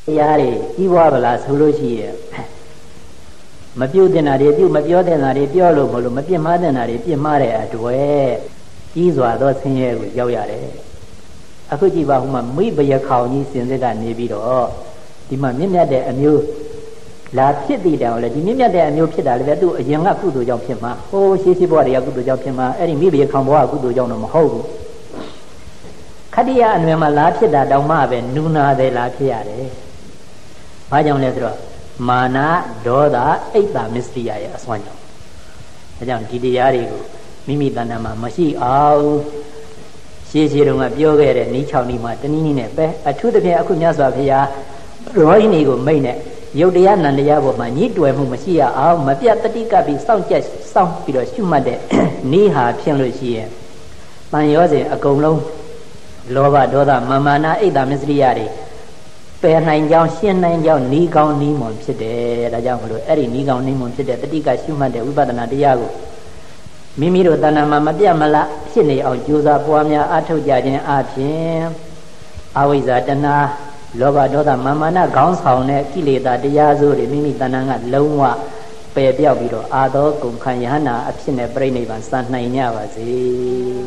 Yari, Iwabala, Sulushi, Maputinari, Maputinari, Piolo, Mapimadanari, Pimare at way, Izwa, those here with Yaware. Akujiba, whom we be a county since that Nibido, the Mamina de Amu La Piti down, let me get a new pita, do a young up to Jopima. Oh, she's body up to Jopima, and maybe a combo up to Jonam Ho. Kadia and Mama La Pita, Dalmabe, Nuna de La Piare. Majan Letro, Mana, Doda, Eta Mysteria, Swanjo. A young Gidiarigo, Mimi Danama, Mashi, oh, she's here on a Bioga and Nichaunima, Tanini, a two the Akunyasa Pia, Roinigo, Maine. Yodia and the Yabo, my need to have Masia, our Mapia Tatika be sound just sound below Shumade, Niha, Pianlucia. Manioze, a Golo, Lova, Doda, Mamana, Eda Misriari, Fair 9 young, Sien 9 young, Nigon Nimon, Sede, Rajango, Eri Nigon Nimon, Sede, Tatika Shumade, Ubadana Diago. Mimiro Dana Mamabia Mala, Sine, or Juza, Poamia, Ato Jadin, Apien, Awizadana. Lova Doda Mamana Gauns Haune, Kilida, the Yazu, Mimi Dananga, Loma, Pebia Vido, Ado, Kumkayana, Absine Brainy, and Santa Inavazi.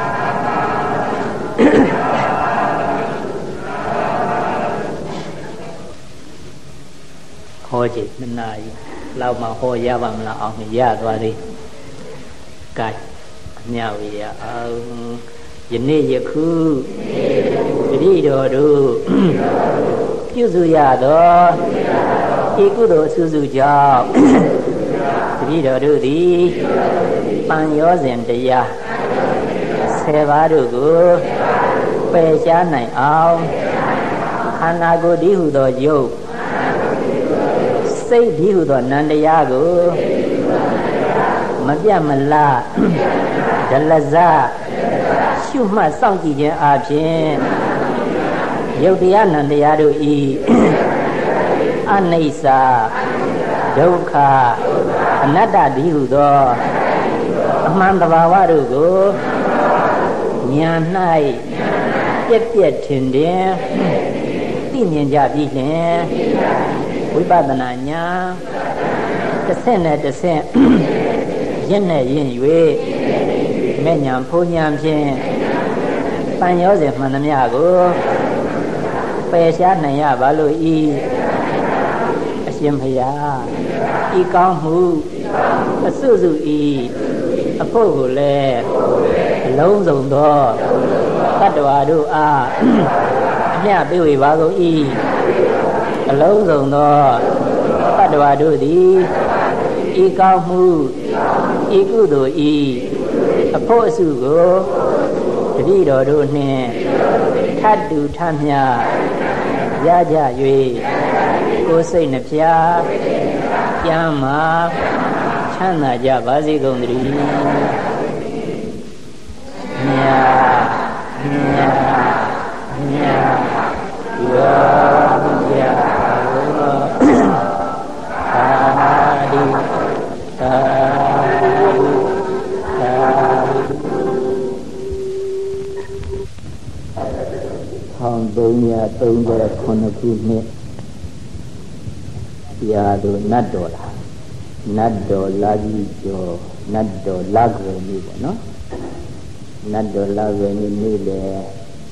Hoji, Nai, Lama Ho Yavamla on Yadwari, Guy, Nyavia, Yene Yaku. Rido, Yuzuyado, Ikudo Suzuja, Rido Dudi, Panyos and the Ya, Sevarugu, Peshanai Ao, Hanago Dihudo Yo, Say Dihudo Nandayago, Madiamala, Dalaza. Shuma Sanki Abin Yodian and the Yadu E Anisa Doka Anada Diudo Mandavarugo Nyanai Yet Tinde Tinian Jabin Wibadananya the Senate the Sen Yene Yin Yue Menyam Punyam Jin Panyos Manamiago Peshanaya Balu E Asimpia E Kamu a Suzu E a Pogule Loans on door Tadwadu A Ya Biwi Vago E a loans on door Tadwadu D E Kamu E Gudu E a Posugo Rido do ne Tadu Tamya Yaja Yui Gosei Napia Yama Chana Javazi Gondri Nya Tung the Konaku Yado Nadola Nado Lagi Jo Nado Lagwe no Nado Lagwe Nile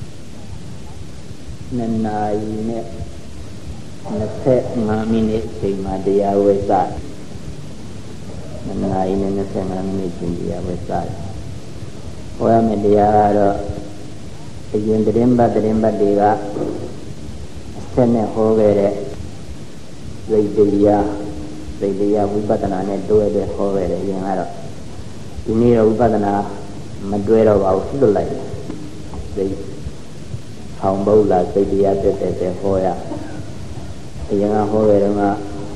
Nanai Nase Mamine Madia Wesa Nanai Nase Mamine India Wesa Oya Media Again the Remba Dega Sene Hogere Vedia Vibatana do it Hogere Yanara. You need a Vibatana Maduero of the light. They humble like the other Hoya. A young Hogere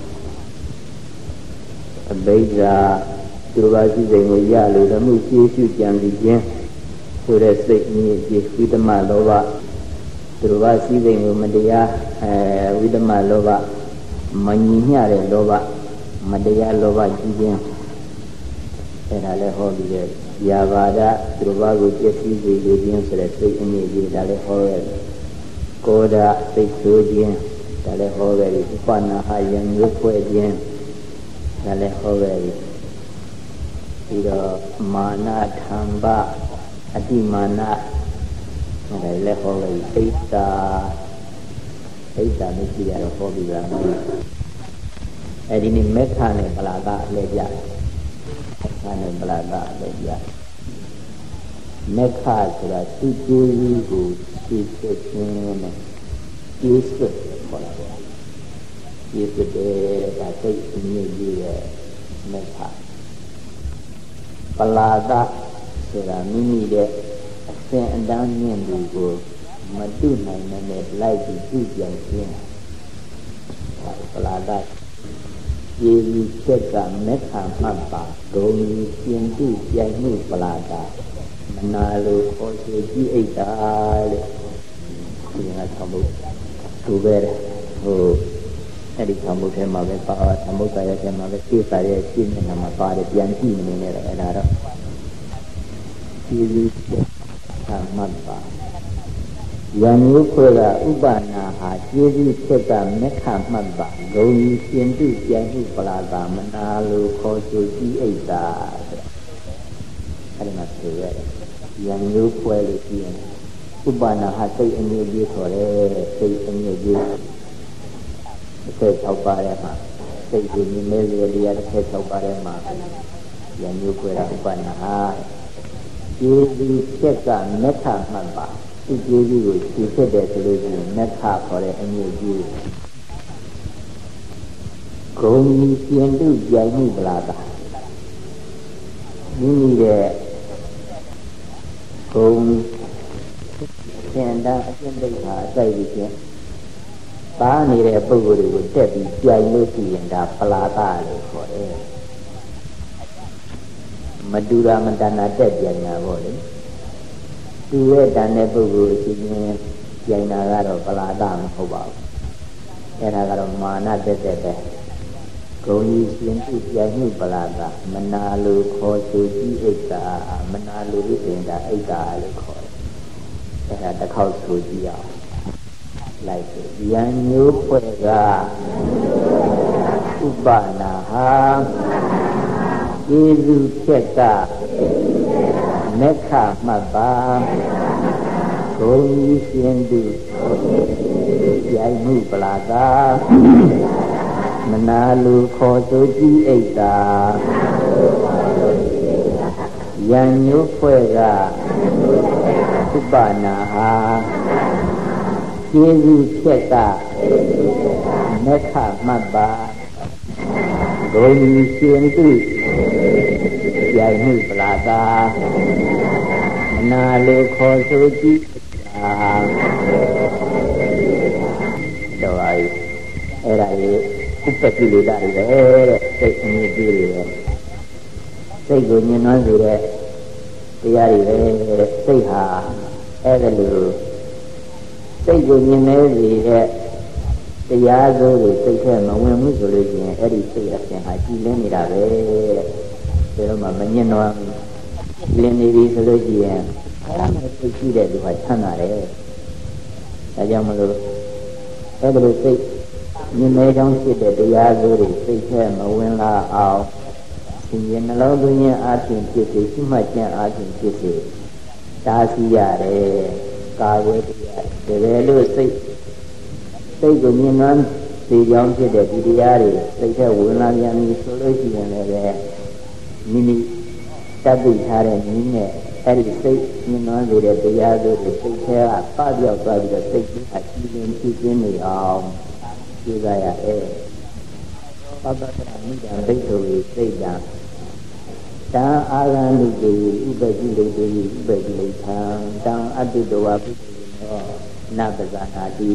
a Beja Turvazi Yalu, the Musi Yan begin. So that's with the Malova, Turvasi, Madia, with the Malova, Mania Lova, Madia Lova, Gideon, and Aleho, Yavada, Truvago, Jessie, the Gideon, so that's in the Aleho, Koda, Pexodian, ဒါလည်းဟောခဲ့ပြီဥပနာဟယံရုပ်ဖွဲ့ခြင်းဒါလည်းဟောခဲ့ပြီပြီးတော့မာနထံပအတိမာနဒါလည်းဟောခဲ့ပြီဣဒ္ဓမရှိရတော့ဟောပြီးသားအဲဒီနေ့မေခနဲ့ပလာကအလဲပြမေခနဲ့ပလာကအလဲပြမေခဆိုတာသူ့ကျေးဇူးကိုသိဖြစ်ခြင်းနဲ့ကျေးဇူးခေါ်တာပေါ့ကျေးဇူးတဲ့ဒါသိအမြင့်ကြီးရဲ့မေခပလာကဆိုတာမိမိရဲ့အစဉ်အတန်းမြင့်သူကိုမတုနိုင်နဲ့လိုက်ပြီးပြုပြောင်းခြင်းပလာကကျေးဇူးချက်ကမေခမှတ်ပါဂုံကြီးရှင်တုပြိုင်မှုပလာကမနာလိုခေါ်ဆိုကြည့်အိတ်တာတဲ့ဒီကသမုတ်သူပဲဟိုအဲ့ဒီသမုတ်ထဲမှာပဲပါသမုတ်တရားထဲမှာပဲသိစားရဲ့ရှင်းနေတာမှာပါတယ်ပြန်ကြည့်နေတယ်အဲ့ဒါတော့ကျေးဇူးချက်မှတ်ပါယံမျိုးခွဲကဥပနာဟာကျေးဇူးချက်ကမေခမှတ်ပါဂုံကြီးရှင်တုပြိုင်မှုပလာကမနာလိုခေါ်ဆိုကြည့်အိတ်တာအဲ့ဒီမှာဆိုရတယ်ယံမျိုးခွဲလို့ကြည့်ရင်ဥပနာဟာစိတ်အငြိကြီးခေါ်တယ်စိတ်အငြိကြီး16ပါးထဲမှာစိတ်ကိုမြင်မဲ့လေတရား16ပါးထဲမှာယံမျိုးခွဲတာဥပနာဟာကျေးဇူးချက်ကမေခမှတ်ပါဒီကျေးဇူးကိုသိဖြစ်တယ်ဆိုလို့ရှိရင်မေခခေါ်တဲ့အငြိကြီးဂုံကြီးရှင်တုပြိုင်မှုပလာကမိမိရဲ့ဂုံစင်တာအကျင့်တိတ်ဟာအစိုက်ပြီးချင်းပါနေတဲ့ပုဂ္ဂိုလ်တွေကိုတက်ပြီးပြိုင်လို့ရှိရင်ဒါပလာကလို့ခေါ်တယ်မတူတာမတဏတက်ပြိုင်တာပေါ့လေသူရဲ့တန်တဲ့ပုဂ္ဂိုလ်အချင်းချင်းပြိုင်တာကတော့ပလာကမဟုတ်ပါဘူးအဲ့ဒါကတော့မာနတက်တဲ့ပဲဂုံကြီးရှင်သူပြိုင်မှုပလာကမနာလိုခေါ်ဆိုကြည့်အိတ်တာမနာလိုလို့ပြင်တာအိတ်တာလို့ခေါ်တယ်အဲ့ဒါတစ်ခေါက်ဆိုကြည့်အောင်လိုက်ယံမျိုးဖွဲ့ကဥပနာဟာကျေးဇူးချက်ကမေခမှတ်ပါဂုံကြီးရှင်သူပြိုင်မှုပလာကမနာလိုခေါ်ဆိုကြည့်အိတ်တာယံမျိုးဖွဲ့ကဥပနာဟာကျေးဇူးချက်ကမေခမှတ်ပါဂုံကြီးရှင်သူပြိုင်မှုပလာကမနာလိုခေါ်ဆိုကြည့်တာတော့အဲ့ဒါလေးဥပတိလေတာတွေပဲတဲ့စိတ်အမြင့်ကြီးတွေပဲစိတ်ကိုညှဉ်းနှွမ်းစေတဲ့တရားတွေပဲတဲ့စိတ်ဟာအဲ့ဒါလိုစိတ်ကိုညှဉ်းနှဲစေတဲ့တရားစိုးတွေစိတ်ထဲမဝင်မှုဆိုလို့ရှိရင်အဲ့ဒီစိတ်အစဉ်ဟာကြည်လင်းနေတာပဲတဲ့ဒါတော့မှမညှဉ်းနှွမ်းလင်းနေပြီဆိုလို့ရှိရင်အဲ့ဒါမှစိတ်ရှိတဲ့လူကချမ်းသာတယ်ဒါကြောင့်မလို့အဲ့ဒါလိုစိတ်မြင်မဲကြောင့်ဖြစ်တဲ့တရားစိုးတွေစိတ်ထဲမဝင်လာအောင်သင်ရင်နှလုံးသွင်းခြင်းအပြင်ဖြစ်စေရှိမှတ်ခြင်းအပြင်ဖြစ်စေတားဆီးရတယ်ကာဝေတရားတကယ်လို့စိတ်ကိုမြင်မှန်းဒီကြောင့်ဖြစ်တဲ့ဒီတရားတွေစိတ်ထဲဝင်လာပြန်ပြီဆိုလို့ရှိရင်လည်းမိမိတတ်သိထားတဲ့နည်းနဲ့အဲ့ဒီစိတ်မြင်မှန်းစေတဲ့တရားစိုးတွေစိတ်ထဲကပပြောက်သွားပြီးတော့စိတ်ကြီးအကြည့်ရင်ကြည့်ခြင်းနေအောင်ကြည့်ကြရတဲ့ပပ္ပတ္တမိတ္တဒိဋ္ဌိစိတ်ဓာတ်တံအာရဏုတေဥပတိလေတေဥပတိလေသံတံအတုတဝပုတ္တေနောနပဇာနာတိ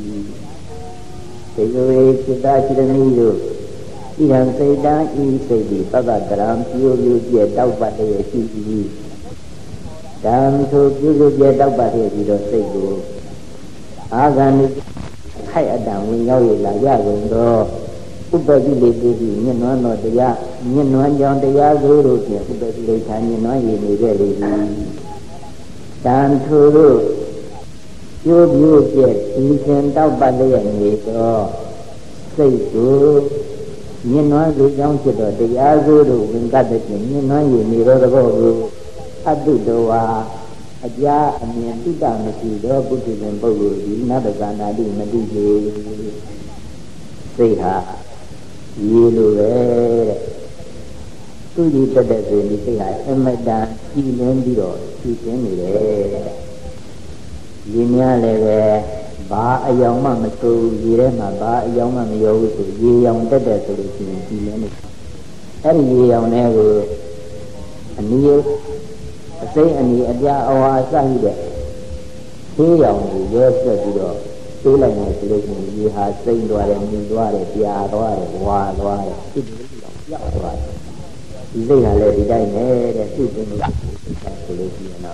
ဒေဝေစိတ္တချိရဏိတို့ဣရံစိတ်တံဤစိတ်ဒီပပ္ပတရံပြုပြုပြတောက်ပတ်ရဲ့ရှိသည်ဓမ္မဆိုပြုပြုပြတောက်ပတ်ရဲ့ပြီးတော့စိတ်ကိုအာဂန္ဓိခိုက်အတံဝင်ရောက်ရလာရကုန်တော့ဥပတိလေတေတိညနွမ်းတော်တရားညနွမ်းကြောင့်တရားဆိုလို့ဖြင့်ဥပတိလေဌာညနွမ်းရည်နေခဲ့လေသည်တန်ထိုတို့ကျိုးပြိုးကျက်ဒီစဉ်တောက်ပတ်လျက်နေတော့စိတ်ကိုမြင်နွမ်းလူကြောင့်ဖြစ်တော့တရားစိုးတို့ဝင်ကပ်တဲ့မြင်နွမ်းရည်နေတော့တဲ့ဘောကိုအတုတော်ဟာအကြာအမြင်တိတမရှိတော့ပုထုဇဉ်ပုဂ္ဂိုလ်ဒီနတ္တကနာတိမတိလေစိတ်ဟာရေလိုပဲတဲ့သူကြီးတက်တဲ့ဆိုရင်ဒီစိတ်ဟာအမတန်ကြည်လင်းပြီးတော့ကြည်ကျင်းနေတယ်တဲ့ရေများလည်းပဲဘာအယောင်မှမစိုးရေထဲမှာဘာအယောင်မှမရောဘူးဆိုရေရောင်တက်တဲ့ဆိုလို့ရှိရင်ကြည်လင်းနေအဲ့ဒီရေရောင်ထဲကိုအနည်းအစိမ့်အနီးအပြာအဝါစရှိတဲ့သေးရောင်ကိုရောဆက်ပြီးတော့သေးလိုက်နေဆိုလို့ရှိရင်ရေဟာစိမ့်သွားတယ်မြည်သွားတယ်ပြာသွားတယ်ဝါသွားတယ်ဖြစ်ပြီးတော့ပြောက်သွားတယ်ဒီစိတ်ဟာလည်းဒီတိုင်းနဲ့တဲ့သူ့တင်လို့ဆိုလို့ရှိရင်တော့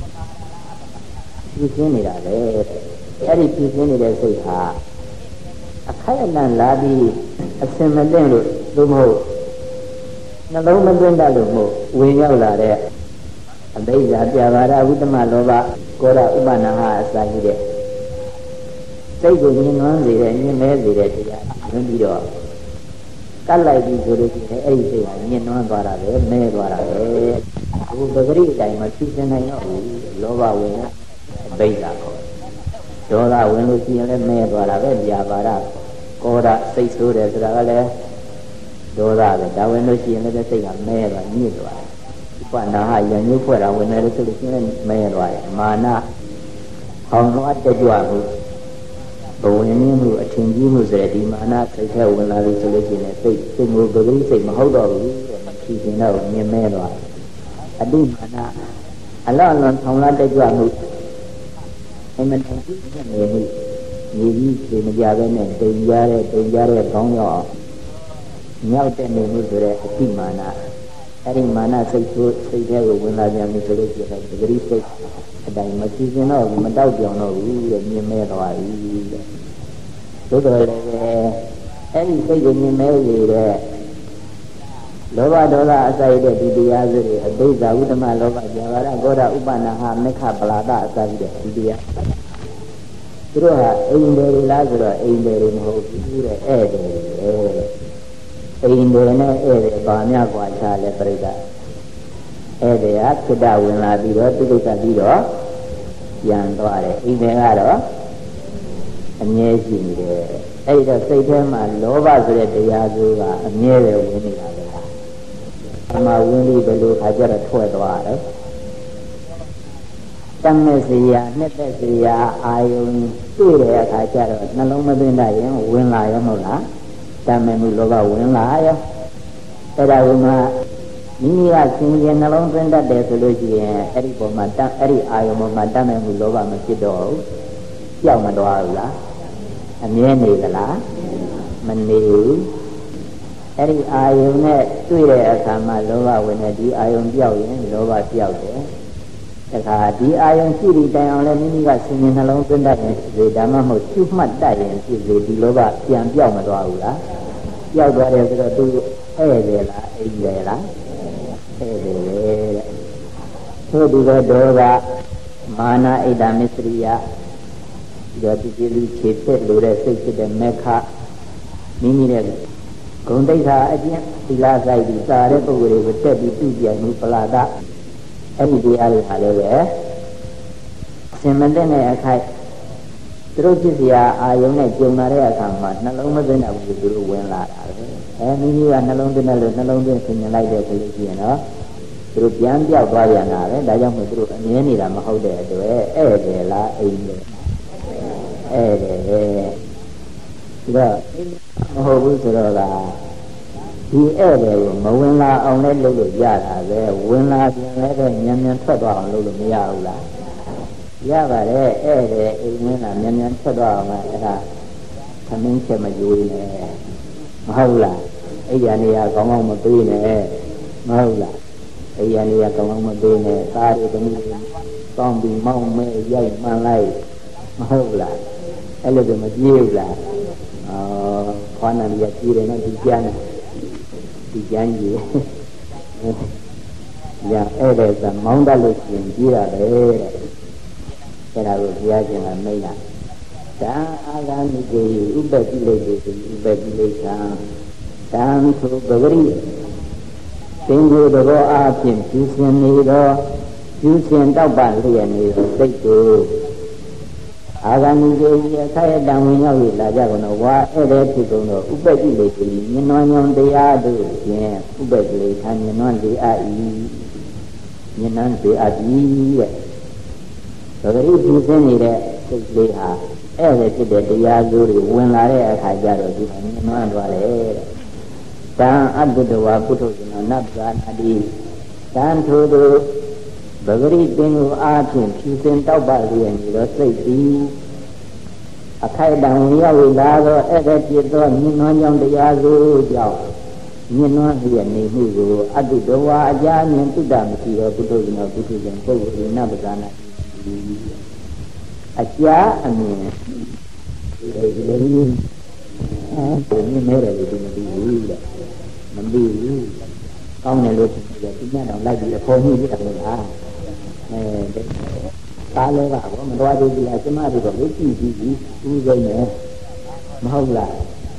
ဖြူစင်းနေတာပဲအဲ့ဒီဖြူစင်းနေတဲ့စိတ်ဟာအခိုက်အတန့်လာပြီးအစင်မသိလို့သို့မဟုတ်နှလုံးမသွင်းတတ်လို့မဟုတ်ဝင်ရောက်လာတဲ့အဘိဓါပြဘာရဝိတ္တမလောဘကောရဥပနာဟအစာရှိတဲ့စိတ်ကိုမြင်နွမ်းစေတဲ့မြင်မဲစေတဲ့တရားဝင်ပြီးတော့ကတ်လိုက်ပြီးဆိုလို့ရှိရင်အဲ့ဒီစိတ်ဟာမြင်နွမ်းသွားတာပဲမဲသွားတာပဲဘုပဂရိအတိုင်းမှာဖြူစင်နိုင်တော့ဘူးလောဘဝင်အဘိဓါခေါ်ဒေါသဝင်လို့ရှိရင်လည်းမဲသွားတာပဲပြဘာရကောရစိတ်ဆိုးတယ်ဆိုတာကလည်းဒေါသပဲဒါဝင်လို့ရှိရင်လည်းစိတ်ကမဲသွားညစ်သွားတယ်ဥပနာဟရညှို့ဖွဲ့တာဝင်တယ်လို့ဆိုလို့ရှိရင်မဲသွားတယ်မာနဟောင်းတော့တက်ကြွမှုဘဝင်နည်းမှုအထင်ကြီးမှုဆိုတဲ့ဒီမာနစိတ်ထဲဝင်လာလို့ဆိုလို့ရှိရင်စိတ်ကိုပဂရိစိတ်မဟုတ်တော့ဘူးတဲ့မဖြီးကျင်တော့မြင်မဲသွားတယ်အတိမာနအလောအလွန်ထောင်လာတက်ကြွမှုအမှန်တန်ကြီးနေမှုညီကြီးခြေမကြပဲနဲ့တိမ်ကြတဲ့ခေါင်းရောက်မြောက်တဲ့နေမှုဆိုတဲ့အတိမာနအဲ့ဒီမာနစိတ်ဆိုးစိတ်ထဲကိုဝင်လာပြန်ပြီဆိုလို့ရှိရင်ပဂရိစိတ်အတိုင်းမဖြီးကျင်တော့ဘူးမတောက်ပြောင်တော့ဘူးတဲ့မြင်မဲသွားပြီတဲ့သို့တော်လည်းအဲ့ဒီစိတ်ကိုမြင်မဲရတဲ့လောဘဒေါသအစာရတဲ့ဒီတရားစုတွေအဘိဓါဝိတ္တမလောဘဇာဝရဂောရဥပနာဟမေခပလာဒအစာရတဲ့ဒီတရားသူတို့ဟာအိမ်တယ်လားဆိုတော့အိမ်တယ်မဟုတ်ဘူးတဲ့ဧည့်တယ်အိမ်တယ်နဲ့ဧည့်တယ်ဘာများกว่าခြားလဲပြိဿဧည့်တယ်ဟာခိတ္တဝင်လာပြီးတော့တိဋ္ဌပြီးတော့ပြန်သွားတယ်အိမ်တယ်ကတော့အမြဲရှိနေတယ်အဲ့ဒီတော့စိတ်ထဲမှာလောဘဆိုတဲ့တရားစုကအမြဲပဲဝင်နေတာပဲအမှဝင်ပြီးဘယ်လိုခါကျတော့ထွက်သွားတယ်တမဲ့စီယာနှစ်သက်စီယာအာယုံတွေ့တဲ့အခါကျတော့နှလုံးမသွင်းတတ်ရင်ဝင်လာရောမဟုတ်လားတမဲ့မှုလောဘဝင်လာရောအဲ့ဒါကမှမိမိကသင်ခြင်းနှလုံးသွင်းတတ်တယ်ဆိုလို့ရှိရင်အဲ့ဒီပုံမှာအဲ့ဒီအာယုံပေါ်မှာတမဲ့မှုလောဘမဖြစ်တော့ဘူးကြောက်မသွားဘူးလားအမြဲနေသလားမနေဘူးအဲ့ဒီအာယုံနဲ့တွေ့တဲ့အခါမှာလောဘဝင်တဲ့ဒီအာယုံပြောက်ရင်လောဘပြောက်တယ်တခါဒီအာယုံရှိပြီးတိုင်အောင်လည်းမိမိကဆင်ញင်နှလုံးသွင်းတတ်ရင်ဒီဓမ္မမဟုတ်ရှုမှတ်တတ်ရင်ဖြစ်စေဒီလောဘပြန်ပြောက်မသွားဘူးလားပြောက်သွားတယ်ဆိုတော့သူဧည့်တယ်လားအိမ်တယ်လားဧည့်တယ်တဲ့သို့ဒီကဒေါသမာနဣဒ္ဓမစ္စရိယဒီတော့ဒီလူခြေသက်လို့တဲ့စိတ်ဖြစ်တဲ့မေခမိမိရဲ့ဂုဏ်တိတ်္ခာအကျင့်သီလဆိုင်ပြီးစာတဲ့ပုဂ္ဂိုလ်တွေကိုတက်ပြီးပြုပြမှုပလာဒအဲ့ဒီတရားတွေဟာလည်းပဲစင်မတဲ့နဲ့အခိုက်သူတို့ဖြစ်เสียအာယုံနဲ့ကြုံလာတဲ့အခါမှာနှလုံးမသွင်းတဲ့ဘူးသူတို့ဝင်လာတာပဲမိမိကနှလုံးသွင်းတယ်လို့နှလုံးသွင်းဆင်ញင်လိုက်တဲ့ဆိုလို့ရှိရင်တော့သူတို့ပြန်ပြောက်သွားပြန်တာပဲဒါကြောင့်မို့သူတို့အမြဲနေတာမဟုတ်တဲ့အတွက်ဧည့်တယ်လားအိမ်တယ်ဧည့်တယ်ဒါမဟုတ်ဘူးဆိုတော့ကဒီဧည့်တယ်ကိုမဝင်လာအောင်လည်းလုပ်လို့ရတာပဲဝင်လာပြန်လည်းပဲမြန်မြန်ထွက်သွားအောင်လုပ်လို့မရဘူးလားရပါတယ်ဧည့်တယ်အိမ်ဝင်လာမြန်မြန်ထွက်သွားအောင်လည်းအဲ့ဒါသမင်းချက်မကြွေးနဲ့မဟုတ်လားအဲ့ဒီနေရာကောင်းကောင်းမပေးနဲ့မဟုတ်လားအဲ့ဒီနေရာကောင်းကောင်းမပေးနဲ့သားတွေသမီးတွေကောင်းပြီးမောင်းမဲရိုက်မှန်လိုက်မဟုတ်လားအဲ့လိုတော့မပြေးဘူးလားခေါင်းနာရကြီးတယ်နော်ဒီကျန်းကြီးရအဲ့ဒါကမောင်းတတ်လို့ရှင်ကြီးတာပဲတဲ့အဲ့ဒါကိုဘုရားရှင်ကမိတ်တာဒါအာဂာမိကေဥပ္ပတိလိတေဥပ္ပတိလိသံတံသုပဂရိသင်္ကိုယ်တော်အားဖြင့်ပြုစင်နေသောပြုစင်တောက်ပလျက်နေသောစိတ်ကိုအာဂာမိကေအခိုက်အတန့်ဝင်ရောက်၍လာကြကုန်သောဝါဧည့်သည်ဖြစ်ကုန်သောဥပ္ပတိလိတေမြင်နွမ်းညောင်းတရားတို့ဖြင့်ဥပ္ပတိလိခံမြင်နွမ်းလေအပ်၏မြင်နွမ်းလေအပ်၏တဲ့ပဂရိပြုစင်နေတဲ့စိတ်လေးဟာအဲ့ဒါဖြစ်တဲ့တရားစုတွေဝင်လာတဲ့အခါကျတော့ဒီမှာမြင်နွမ်းသွားတယ်တဲ့တံအတ္တဝါပုထုဇဏနဗ္ဗာနာတိတံထိုသူပဂရိပင်ကိုအားဖြင့်ဖြူစင်တောက်ပလျက်နေသောစိတ်သည်အခိုက်အတန့်ဝင်ရောက်လာသောအဲ့ဒါဖြစ်သောမြင်နွမ်းကြောင့်တရားစုကြောင့်မြင်နွမ်းလျက်နေမှုကိုအတ္တဝါအကြမြင်တုဒ္ဒမရှိသောပုထုဇဏပုထုဇဉ်ပုဂ္ဂိုလ်နဗ္ဗာနာတိအကြာအမြင်ဒီလိုမျိုးဘုံမဲတယ်လို့မသိဘူးတဲ့မသိဘူးကောင်းတယ်လို့ပြောတယ်ဒီညတော့လိုက်ပြီးအဖော်မှုပြတာမလားကားလည်းကဘောမတော်သေးဘူးလားကျမတို့တော့လို့ကြည့်ပြီးဦးစိမ့်နေမဟုတ်လား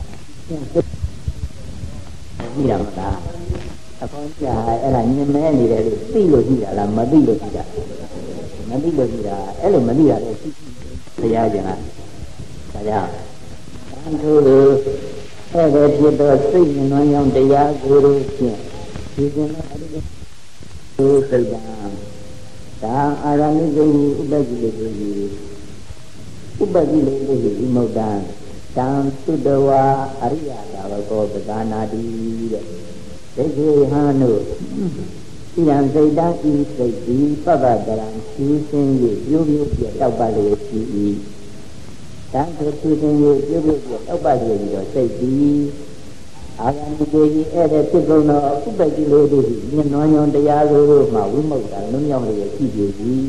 ကြည့်ရမလားအဖော်ကြာအဲ့ဒါညင်မဲနေတယ်လို့သိလို့ကြည့်တာလားမသိလို့ကြည့်တာမသိလို့ကြည့်တာအဲ့လိုမသိရတဲ့ဘုရားရှင်ကဒါကြောင့်တန်ထိုးလို့အဲ့ဒါဖြစ်တော့စိတ်ဉာဏ်ရောင်တရားကိုယ်တို့ဖြင့်ဒီကနေ့အဲ့ဒီစိတ်ကဒါအာရမိဂိဥပ္ပတိလေကိုဥပ္ပတိလေကိုဥမုဒ္ဒံတံသုတဝါအရိယသာဝကောပဇာနာတိတဲ့ဒိဋ္ဌိဟံတို့ဤံစိတ်တံဤစိတ်ဒီပပ္ပတရံရှင်းရှင်း၍ပြုပြုပြတောက်ပါလေရှိ၏တံသူရှင်းရှင်း၍ပြုပြုပြတောက်ပါလေပြီးတော့စိတ်ဒီအာဂန္တိကိုကြီးအဲ့ဒါဖြစ်ကုန်သောဥပ္ပတိလေးတို့မြင်နွမ်းညွန်တရားကိုမှဝိမု ക്ത လွတ်မြောက်လျက်ရှိပြီ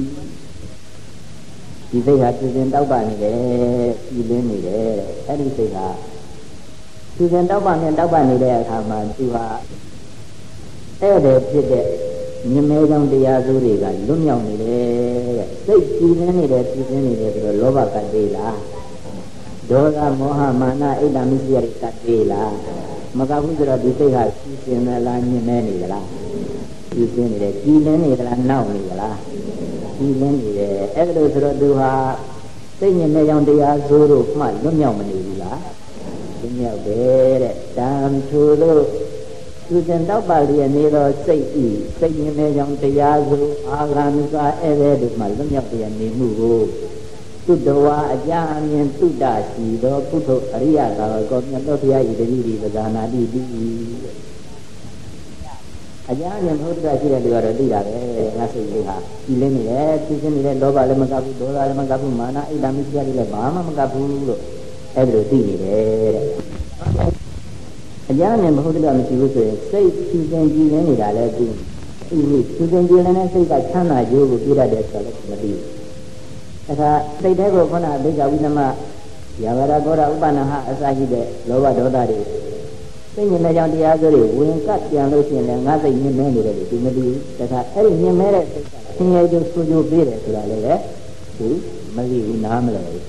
ဒီစိတ်ဟာသူစဉ်တောက်ပါနေတယ်ပြည်လင်းနေတယ်အဲ့ဒီစိတ်ဟာသူစဉ်တောက်ပါနဲ့တောက်ပါနေတဲ့အခါမှာသူဟာအဲ့ဒါဖြစ်တဲ့မြင်မဲကြောင့်တရားစုတွေကလွတ်မြောက်နေတယ်တဲ့စိတ်ပြည်လင်းနေတယ်ပြည်လင်းနေတယ်ဆိုတော့လောဘကတ်သေးလားဒေါသမောဟမာနဣဒ္ဓမစ္စရိကတ်သေးလားမကဘူးဆိုတော့ဒီစိတ်ဟာရှိစင်သလားမြင်မဲနေသလားရှိစင်နေတယ်ကြည်လင်းနေသလားနောက်နေသလားကြည်လင်းနေတယ်အဲ့ဒါလို့ဆိုတော့သူဟာစိတ်မြင်မဲကြောင့်တရားဆိုးတို့မှလွတ်မြောက်မနေဘူးလားလွတ်မြောက်တယ်တဲ့တံထိုလို့သူစင်တော့ပါလျက်နေတော့စိတ်ဤစိတ်မြင်မဲကြောင့်တရားဆိုးအာဂန္ဓာအဲ့ဒါတို့မှလွတ်မြောက်တဲ့နေမှုကိုသုတဝါအကြအမြင်သုတရှိသောပုထုအရိယသာဝကောမြတ်သောဘုရားဤတတိဒီပဇာနာတိတိအကြအမြင်ဘုရားရှိတဲ့လူကတော့သိတာပဲငါစိတ်လေးဟာကြည်လင်းနေတယ်သိစင်းနေတယ်လောဘလည်းမကဘူးဒေါသလည်းမကဘူးမာနဣဒ္ဓမိစ္ဆာလည်းဘာမှမကဘူးလို့အဲ့ဒါလိုသိနေတယ်တဲ့အကြအမြင်ဘုရားမရှိဘူးဆိုရင်စိတ်ဖြူစင်ကြည်လင်းနေတာလည်းသိဖြူစင်ကြည်လင်းတဲ့စိတ်ကချမ်းသာကြိုးကိုပြရတဲ့ဆိုတော့မသိဘူးအခါစိတ်ထဲကိုခန္ဓာဒိဋ္ဌဝိသမယာဝရဂောရဥပနာဟအစရှိတဲ့လောဘဒေါသတွေစိတ်မြင်တဲ့ကြောင့်တရားစိုးတွေဝင်ကပ်ပြန်လို့ရှိရင်လည်းငါစိတ်မြင်မဲနေတယ်လို့ဒီမသိဘူးတခါအဲ့ဒီမြင်မဲတဲ့စိတ်ကဆင်းရဲကြိုးဆိုးကြိုးပေးတယ်ဆိုတာလည်းသူမသိဘူးနားမလည်ဘူး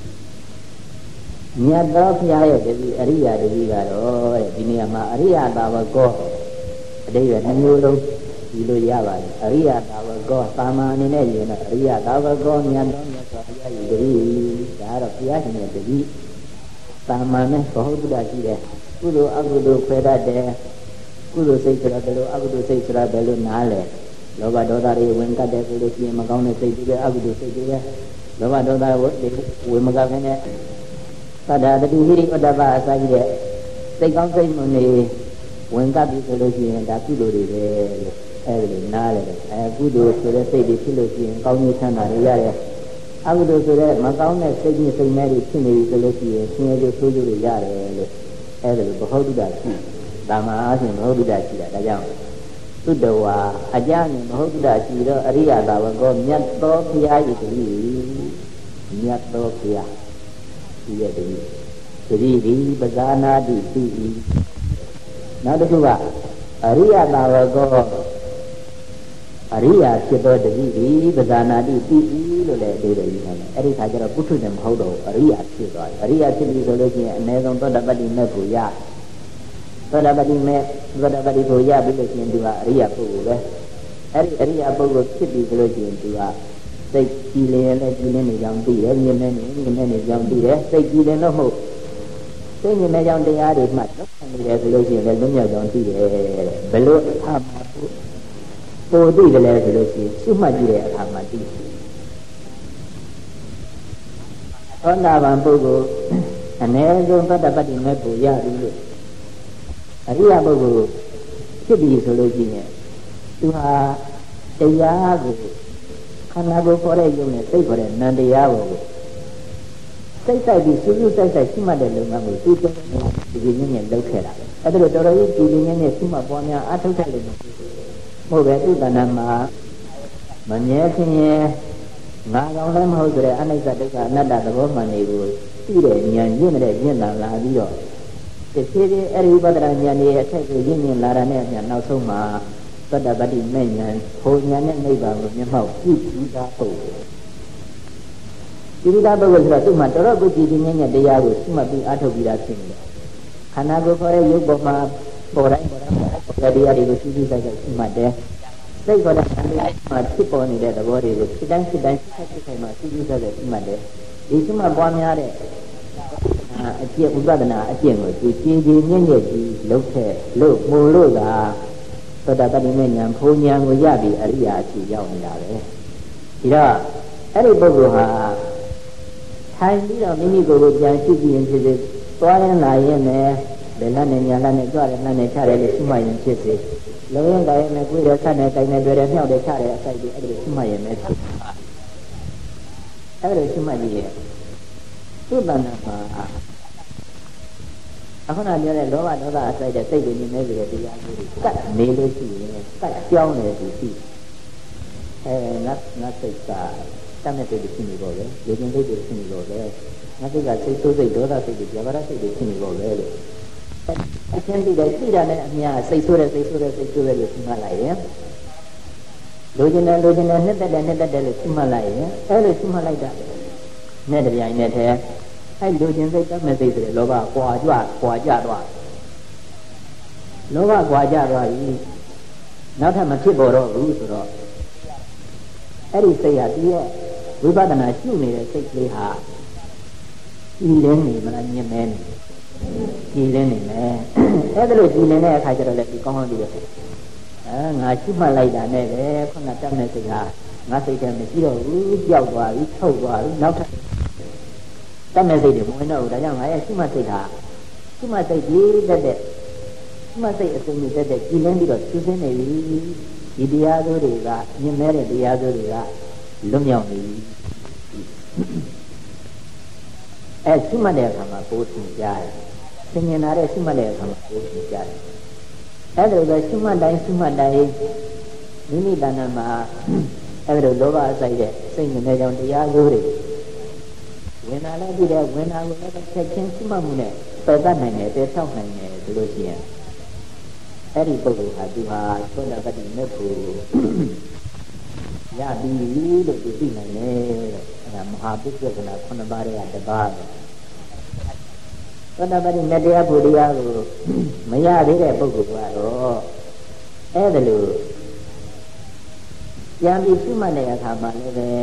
မြတ်သောဘုရားရဲ့တပည့်အရိယာတပည့်ကတော့တဲ့ဒီနေရာမှာအရိယသာဝကောအတိတ်ကနှမျိုးလုံးဒီလိုရပါတယ်အရိယသာဝကောသာမန်အနေနဲ့ယူရင်အရိယသာဝကောမြတ်သောမြတ်စွာဘုရားရဲ့တပည့်ဒါကတော့ဘုရားရှင်ရဲ့တပည့်သာမန်နဲ့ဘ ਹੁ တုဒ္ဒရှိတယ်ကုသိုလ်အကုသိုလ်ခွဲတတ်တယ်ကုသိုလ်စိတ်ဆိုတာဘယ်လိုအကုသိုလ်စိတ်ဆိုတာဘယ်လိုနားလဲလောဘဒေါသတွေဝင်ကတ်တယ်ဆိုလို့ရှိရင်မကောင်းတဲ့စိတ်တွေအကုသိုလ်စိတ်တွေလောဘဒေါသဝင်မကပ်နဲ့သတ္တတတိဟိရိဥဒ္ဒပအစာကြီးတဲ့စိတ်ကောင်းစိတ်မွန်နေဝင်ကပ်ပြီဆိုလို့ရှိရင်ဒါကုသိုလ်တွေပဲလို့အဲ့ဒီနားလေကုသိုလ်ဆိုတဲ့စိတ်တွေဖြစ်လို့ရှိရင်ကောင်းကျိုးချမ်းသာတွေရတယ်အကုသိုလ်ဆိုတဲ့မကောင်းတဲ့စိတ်ကြီးစိတ်မဲတွေဖြစ်နေပြီဆိုလို့ရှိရင်ဆင်းရဲကြိုးဆိုးကြိုးတွေရတယ်လို့အဲ့ဒါလိုဘ ਹੁ တုဒ္ဒရှိဒါမှအားဖြင့်ဘ ਹੁ တုဒ္ဒရှိတာဒါကြောင့်သုတဝါအကြမြင်ဘ ਹੁ တုဒ္ဒရှိတော့အရိယသာဝကောမြတ်သောဘုရားဤတည်းမြတ်သောဘုရားဒီရဲ့တည်းသတိဒီပဇာနာတိသိ၏နောက်တစ်ခုကအရိယသာဝကောအရိယာဖြစ်သောတတိဒီပဇာနာတိတိလို့လည်းအဓိပ္ပာယ်ယူနိုင်တယ်အဲ့ဒီခါကျတော့ပုထုဇဉ်မဟုတ်တော့အရိယာဖြစ်သွားတယ်အရိယာဖြစ်ပြီဆိုလို့ရှိရင်အနည်းဆုံးသောတပတ္တိမဲ့ကိုရသောတပတ္တိမဲ့သောတပတ္တိကိုရပြီလို့ရှိရင်သူကအရိယာပုဂ္ဂိုလ်ပဲအဲ့ဒီအရိယာပုဂ္ဂိုလ်ဖြစ်ပြီဆိုလို့ရှိရင်သူကစိတ်ကြည်လင်လည်းကြည်လင်နေကြောင်းသိတယ်မြင်နေကြောင်းသိတယ်စိတ်ကြည်လင်လို့မဟုတ်စိတ်မြင်နေကြောင်းတရားတွေမှတ်လို့နေတယ်ဆိုလို့ရှိရင်လည်းလုံးမြောက်ကြောင်းသိတယ်ဘယ်လိုအခါမှာပိုသိတယ်လဲဆိုလို့ရှိရင်ရှုမှတ်ကြည့်တဲ့အခါမှာသိတယ်သောတာပန်ပုဂ္ဂိုလ်အ ਨੇ ဆုံးသတ္တပတ္တိမဲ့ကိုရပြီလို့အရိယပုဂ္ဂိုလ်ဖြစ်ပြီဆိုလို့ရှိရင်သူဟာတရားကိုခန္ဓာကိုယ်ခေါ်တဲ့ယုံနဲ့စိတ်ခေါ်တဲ့နံတရားကိုစိတ်ဆိုင်ပြီးစူးစူးဆိုင်ဆိုင်ရှိမှတ်တဲ့လုံငန်းကိုသူ့ဒီနည်းနဲ့လုပ်ခဲ့တာပဲအဲ့ဒါလိုတော်တော်ကြီးဒီနည်းနဲ့ရှိမှတ်ပွားများအထုတ်တဲ့လုံငန်းမဟုတ်ပဲသူ့တဏ္ဍာမှာမမြဲခြင်းရဲ့ငါကောင်လည်းမဟုတ်ဆိုတဲ့အနိစ္စဒုက္ခအနတ္တသဘောမှန်တွေကိုသိတဲ့ဉာဏ်ရင့်တဲ့ဉာဏ်လာပြီးတော့ဒီဖြည်းဖြည်းအဲ့ဒီဝိပဿနာဉာဏ်ရဲ့အထက်ကိုရင့်မြင့်လာတာနဲ့အမျှနောက်ဆုံးမှာသတ္တပတ္တိမဲ့ဉာဏ်ဟိုဉာဏ်နဲ့နိဗ္ဗာန်ကိုမျက်မှောက်ပြုပြီးသားပုဂ္ဂိုလ်ဒီလိုသားပုဂ္ဂိုလ်ဆိုတော့သူ့မှာတော်တော်ကိုကြည်ခြင်းနဲ့တရားကိုရှိမှတ်ပြီးအားထုတ်ပြီးသားဖြစ်နေတယ်ခန္ဓာကိုယ်ခေါ်တဲ့ရုပ်ပေါ်မှာပေါ်တိုင်းတရားတွေကိုရှိရှိဆိုင်ဆိုင်ရှိမှတ်တယ်စိတ်ခေါ်တဲ့ခန္ဓာမှာဖြစ်ပေါ်နေတဲ့သဘောတွေကိုဖြစ်တိုင်းဖြစ်တိုင်းမှာရှိရှိဆိုင်ဆိုင်ရှိမှတ်တယ်ဒီရှိမှပွားများတဲ့အကျင့်ဥပဒနာအကျင့်ကိုသူကြည်ကြည်မြင့်မြတ်ကြီးလုပ်ခဲ့လို့မို့လို့ကသောတာပတ္တိမေဉာဏ်ဘုံဉာဏ်ကိုရပြီးအရိယာအဖြစ်ရောက်နေတာပဲဒီတော့အဲ့ဒီပုဂ္ဂိုလ်ဟာထိုင်ပြီးတော့မိမိကိုယ်ကိုပြန်ရှိကြည့်ရင်ဖြစ်စေသွားရင်လာရင်လည်းဘယ်နဲ့ညာနဲ့ကြွတယ်နဲ့ချတယ်လို့ရှိမှရင်ဖြစ်စေလုံးရင်တိုင်းနဲ့ကိုယ်ရဆက်နဲ့တိုင်းနဲ့တွေ့တယ်မြောက်တယ်ချတယ်အစိုက်တွေအဲ့ဒီရှိမှရင်လည်းအဲ့ဒီရှိမှကြီးရဲ့သုတ္တနာမှာအခုနပြောတဲ့လောဘဒေါသအစိုက်တဲ့စိတ်တွေမြင်နေကြတဲ့တရားတွေကတ်နေလို့ရှိရင်ကတ်ကြောင်းတယ်သူရှိငါစိတ်ကတတ်မဲ့စိတ်တွေဖြစ်နေတော့လေလူချင်းစိတ်တွေဖြစ်နေတော့လေငါစိတ်ကစိတ်ဆိုးစိတ်ဒေါသစိတ်တွေဇဝရစိတ်တွေဖြစ်နေတော့လေလို့အချင်းတိတယ်သိတာနဲ့အများစိတ်ဆိုးတယ်လို့ရှိမှလိုက်ရင်လူချင်းနဲ့နှစ်သက်တယ်လို့ရှိမှလိုက်ရင်အဲ့လိုရှိမှလိုက်တာနဲ့တပြိုင်နက်တည်းအဲ့လူချင်းစိတ်တတ်မဲ့စိတ်တွေလောဘကွာကြသွားလောဘကွာကြသွားပြီနောက်ထပ်မဖြစ်ပေါ်တော့ဘူးဆိုတော့အဲ့ဒီစိတ်ဟာဒီရဲ့ဝိပဿနာရှုနေတဲ့စိတ်ကလေးဟာကြည်လင်းနေမလားမြင်မဲနေကြည်လင်းနေမယ်အဲ့ဒါလို့ကြည်လင်းတဲ့အခါကျတော့လည်းဒီကောင်းကောင်းကြည့်ရတယ်ငါရှုမှတ်လိုက်တာနဲ့ပဲခုနတတ်မဲ့စိတ်ဟာငါစိတ်ထဲမရှိတော့ဘူးကြောက်သွားပြီထုတ်သွားပြီနောက်ထပ်တတ်မဲ့စိတ်တွေမဝင်တော့ဘူးဒါကြောင့်ငါရဲ့ရှုမှတ်စိတ်ဟာရှုမှတ်စိတ်ကြီးတတ်တဲ့ရှုမှတ်စိတ်အစဉ်ကြီးတတ်တဲ့ကြည်လင်းပြီးတော့ရှုစင်းနေပြီဒီတရားစိုးတွေကမြင်မဲ့တဲ့တရားစိုးတွေကလွတ်မြောက်နေပြီရှုမှတ်တဲ့အခါမှာပိုးထင်ကြတယ်သင်ញင်လာတဲ့ရှုမှတ်တဲ့အခါမှာပိုးထင်ကြတယ်အဲ့ဒါလိုရှုမှတ်တိုင်းမိမိတဏ္ဍာမှာအဲ့ဒါလိုလောဘအစိုက်တဲ့စိတ်နဲ့ကြောင့်တရားစိုးတွေဝင်လာလည်းပြီးတယ်ဝင်လာကိုလည်းချက်ချင်းရှုမှတ်မှုနဲ့ပယ်တတ်နိုင်တယ်ပယ်ဆောက်နိုင်တယ်ဆိုလို့ရှိရင်အဲ့ဒီပုဂ္ဂိုလ်ဟာသူဟာသောတာပတ္တိမေဖို့ရပြီလို့သူသိနိုင်တယ်တဲ့အဲ့ဒါမဟာပုဂ္ဂကနာ9ပါးရဲ့တပါးပဲသောတာပတ္တိမေတရားဖို့တရားကိုမရသေးတဲ့ပုဂ္ဂိုလ်ကတော့အဲ့ဒါလို့ပြန်ပြီးရှုမှတ်တဲ့အခါမှာလည်းပဲ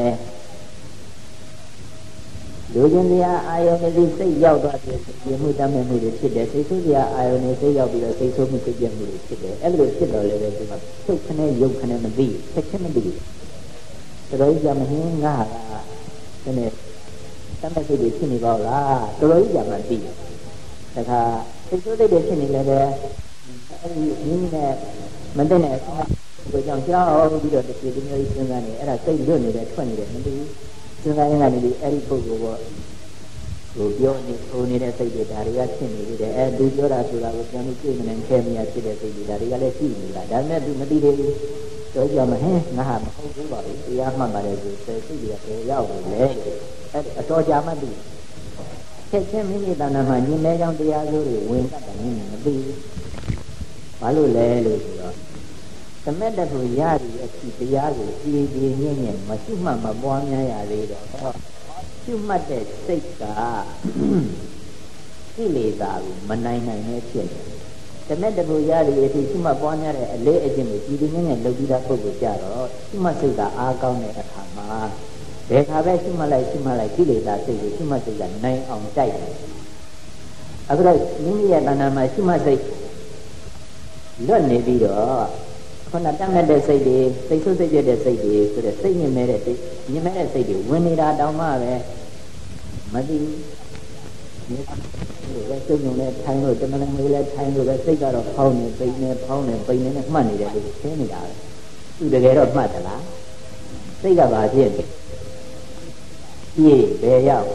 လူချင်းတရားအာယုန်နဲ့စိတ်ရောက်သွားတဲ့ပြမှုတတ်မဲ့မှုတွေဖြစ်တယ်စိတ်ဆိုးတရားအာယုန်နဲ့စိတ်ရောက်ပြီးတော့စိတ်ဆိုးမှုစိတ်ပြမှုတွေဖြစ်တယ်အဲ့လိုဖြစ်တော့လည်းပဲဒီမှာစိတ်ခနဲ့ယုတ်ခနဲ့မသိဆက်ချက်မသိဘူးတော်တော်ကြီးကြမဟင်းငါကဒီနေ့တတ်မဲ့စိတ်တွေဖြစ်နေပါလားတော်တော်ကြီးကြမှသိတယ်ဒါခါစိတ်ဆိုးစိတ်တွေဖြစ်နေလည်းပဲအဲ့ဒီနည်းနဲ့မသိတဲ့အဆုံးကိုကြောင့်ကြောက်ပြီးတော့ဒီမျိုးကြီးစဉ်းစားနေအဲ့ဒါစိတ်လွတ်နေတယ်ထွက်နေတယ်မသိဘူးစဉ်းစားရင်လည်းဒီအဲ့ဒီပုဂ္ဂိုလ်ကဟိုပြောနေဟိုနေတဲ့စိတ်တွေဒါတွေကဖြစ်နေပြီတဲ့သူပြောတာဆိုတာကိုပြန်ပြီးသိနေခဲမရဖြစ်တဲ့စိတ်တွေဒါတွေကလည်းရှိနေတာဒါပေမဲ့သူမသိသေးဘူးဆိုကြမှာဟဲ့ငါဟာမဟုတ်ဘူးပါဘူးတရားမှတ်ပါတယ်ဆိုစိတ်တွေကရောက်နေလေအဲ့အတော်ကြာမှသိချက်ချင်းမိမိတဏ္ဍာမှာညင်မဲကြောင်းတရားစိုးတွေဝင်တတ်တယ်မသိဘူးဘာလို့လဲလို့ဆိုတော့သမက်တခုရပြီးအစီတရားကိုကြည်ကြည်ငြိမ့်ငြိမ့်မရှိမှမပွားများရသေးတော့ရှုမှတ်တဲ့စိတ်ကကိလေသာကိုမနိုင်နိုင်နဲ့ဖြစ်တယ်သမက်တခုရပြီးအစီရှုမှတ်ပွားများတဲ့အလေးအကျင့်ကိုကြည်ကြည်ငြိမ့်ငြိမ့်လုပ်ပြီးသားပုဂ္ဂိုလ်ကြတော့ရှုမှတ်စိတ်ကအားကောင်းတဲ့အခါမှာဘယ်ခါပဲရှုမှတ်လိုက်ကိလေသာစိတ်ကိုရှုမှတ်စိတ်ကနိုင်အောင်တိုက်တယ်အခုတော့မိမိရဲ့တဏ္ဍာမှာရှုမှတ်စိတ်လွတ်နေပြီးတော့ခုနတတ်မဲ့တဲ့စိတ်တွေစိတ်ဆုပ်စိတ်ပြတဲ့စိတ်တွေဆိုတဲ့စိတ်ညစ်မဲ့တဲ့စိတ်တွေဝင်နေတာတောင်မှပဲမသိဘူးဒီကျုံနဲ့ထိုင်လို့တမန်တော်မျိုးလဲထိုင်လို့ပဲစိတ်ကတော့ဖောင်းနေပိန်နေဖောင်းနေပိန်နေနဲ့မှတ်နေတယ်လို့ရှင်းနေတာပဲသူတကယ်တော့မှတ်သလားစိတ်ကဘာဖြစ်လဲပြေးဘယ်ရောက်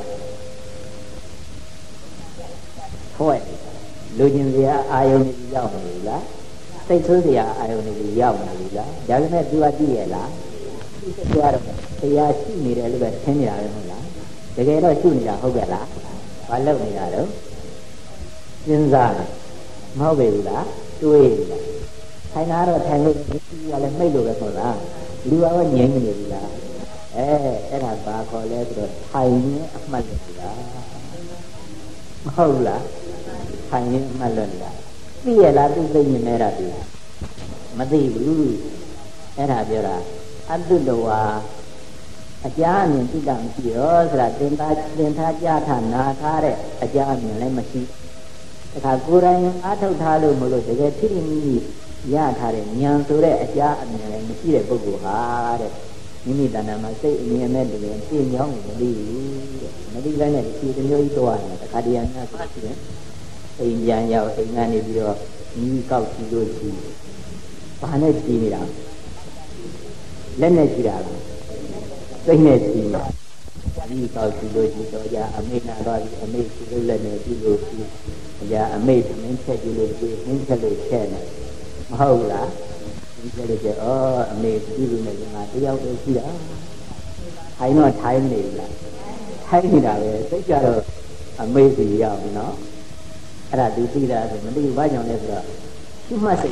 ဖွဲ့လူချင်းစရာအာယုန်ကြီးရောက်နေပြီလားစိတ်ဆိုးစရာအာယုန်ကြီးရောက်နေပြီလားဒါပေမဲ့ तू ကကြည့်ရလားဒီစိတ်ကတော့တရားရှိနေတယ်လို့ပဲထင်ကြရတယ်ဟုတ်လားတကယ်တော့ရှိနေတာဟုတ်ကဲ့လားဘာလုပ်နေတာတော့စဉ်းစားတယ်မဟုတ်ပေဘူးလားတွေးတယ်ထိုင်တာတော့ထိုင်လို့ဒီကလည်းမိတ်လို့ပဲဟုတ်လားလူကတော့ငြိမ်နေပြီလားအဲ့ဒါဘာခေါ်လဲဆိုတော့ထိုင်ရင်အမှတ်လို့လားမဟုတ်လားထိုင်ရင်အမှတ်လို့လားသိရလားသူသိနေနေတာပြီမသိဘူးအဲ့ဒါပြောတာအတုတဝါအကြအမြင်သိတာမရှိရောဆိုတာသင်သားကြားထားနာထားတဲ့အကြအမြင်လည်းမရှိတခါကိုယ်တိုင်အားထုတ်ထားလို့မလို့တကယ်ဖြစ်မိမိရထားတဲ့ဉာဏ်ဆိုတဲ့အကြအမြင်လည်းမရှိတဲ့ပုဂ္ဂိုလ်ဟာတဲ့မိမိတဏ္ဍာမှာစိတ်အမြင်နဲ့တည်းပြင်းကြောင်းမသိဘူးတဲ့မသိလိုက်တဲ့ဒီတစ်မျိုးကြီးသွားတယ်တခါတည်းများဆိုရှိတယ်အိမ်ပြန်ရောက်အိမ်ကနေပြီးတော့ညီကောက်ကြည့်လို့ရှိဘာနဲ့ကြည့်နေတာလက်နဲ့ကြည့်တာလားစိတ်နဲ့ကြည့်တာညီကောက်ကြည့်လို့ရှိတော့ကြာအမေနာတော့အမေကြည့်လို့လက်နဲ့ကြည့်လို့ရှိကြာအမေသမင်းချက်ကြည့်လို့ရှိနှင်းချက်လို့ချက်နေမဟုတ်လားဒီကြလို့ကျအမေကြည့်လို့လည်းငါတယောက်တည်းရှိတာထိုင်တော့ထိုင်နေလားထိုင်နေတာပဲစိတ်ကြတော့အမေစီရောက်ပြီနော်အဲ့ဒါသူသိတာဆိုမသိဘူးဘာကြောင့်လဲဆိုတော့ရှုမှတ်စိတ်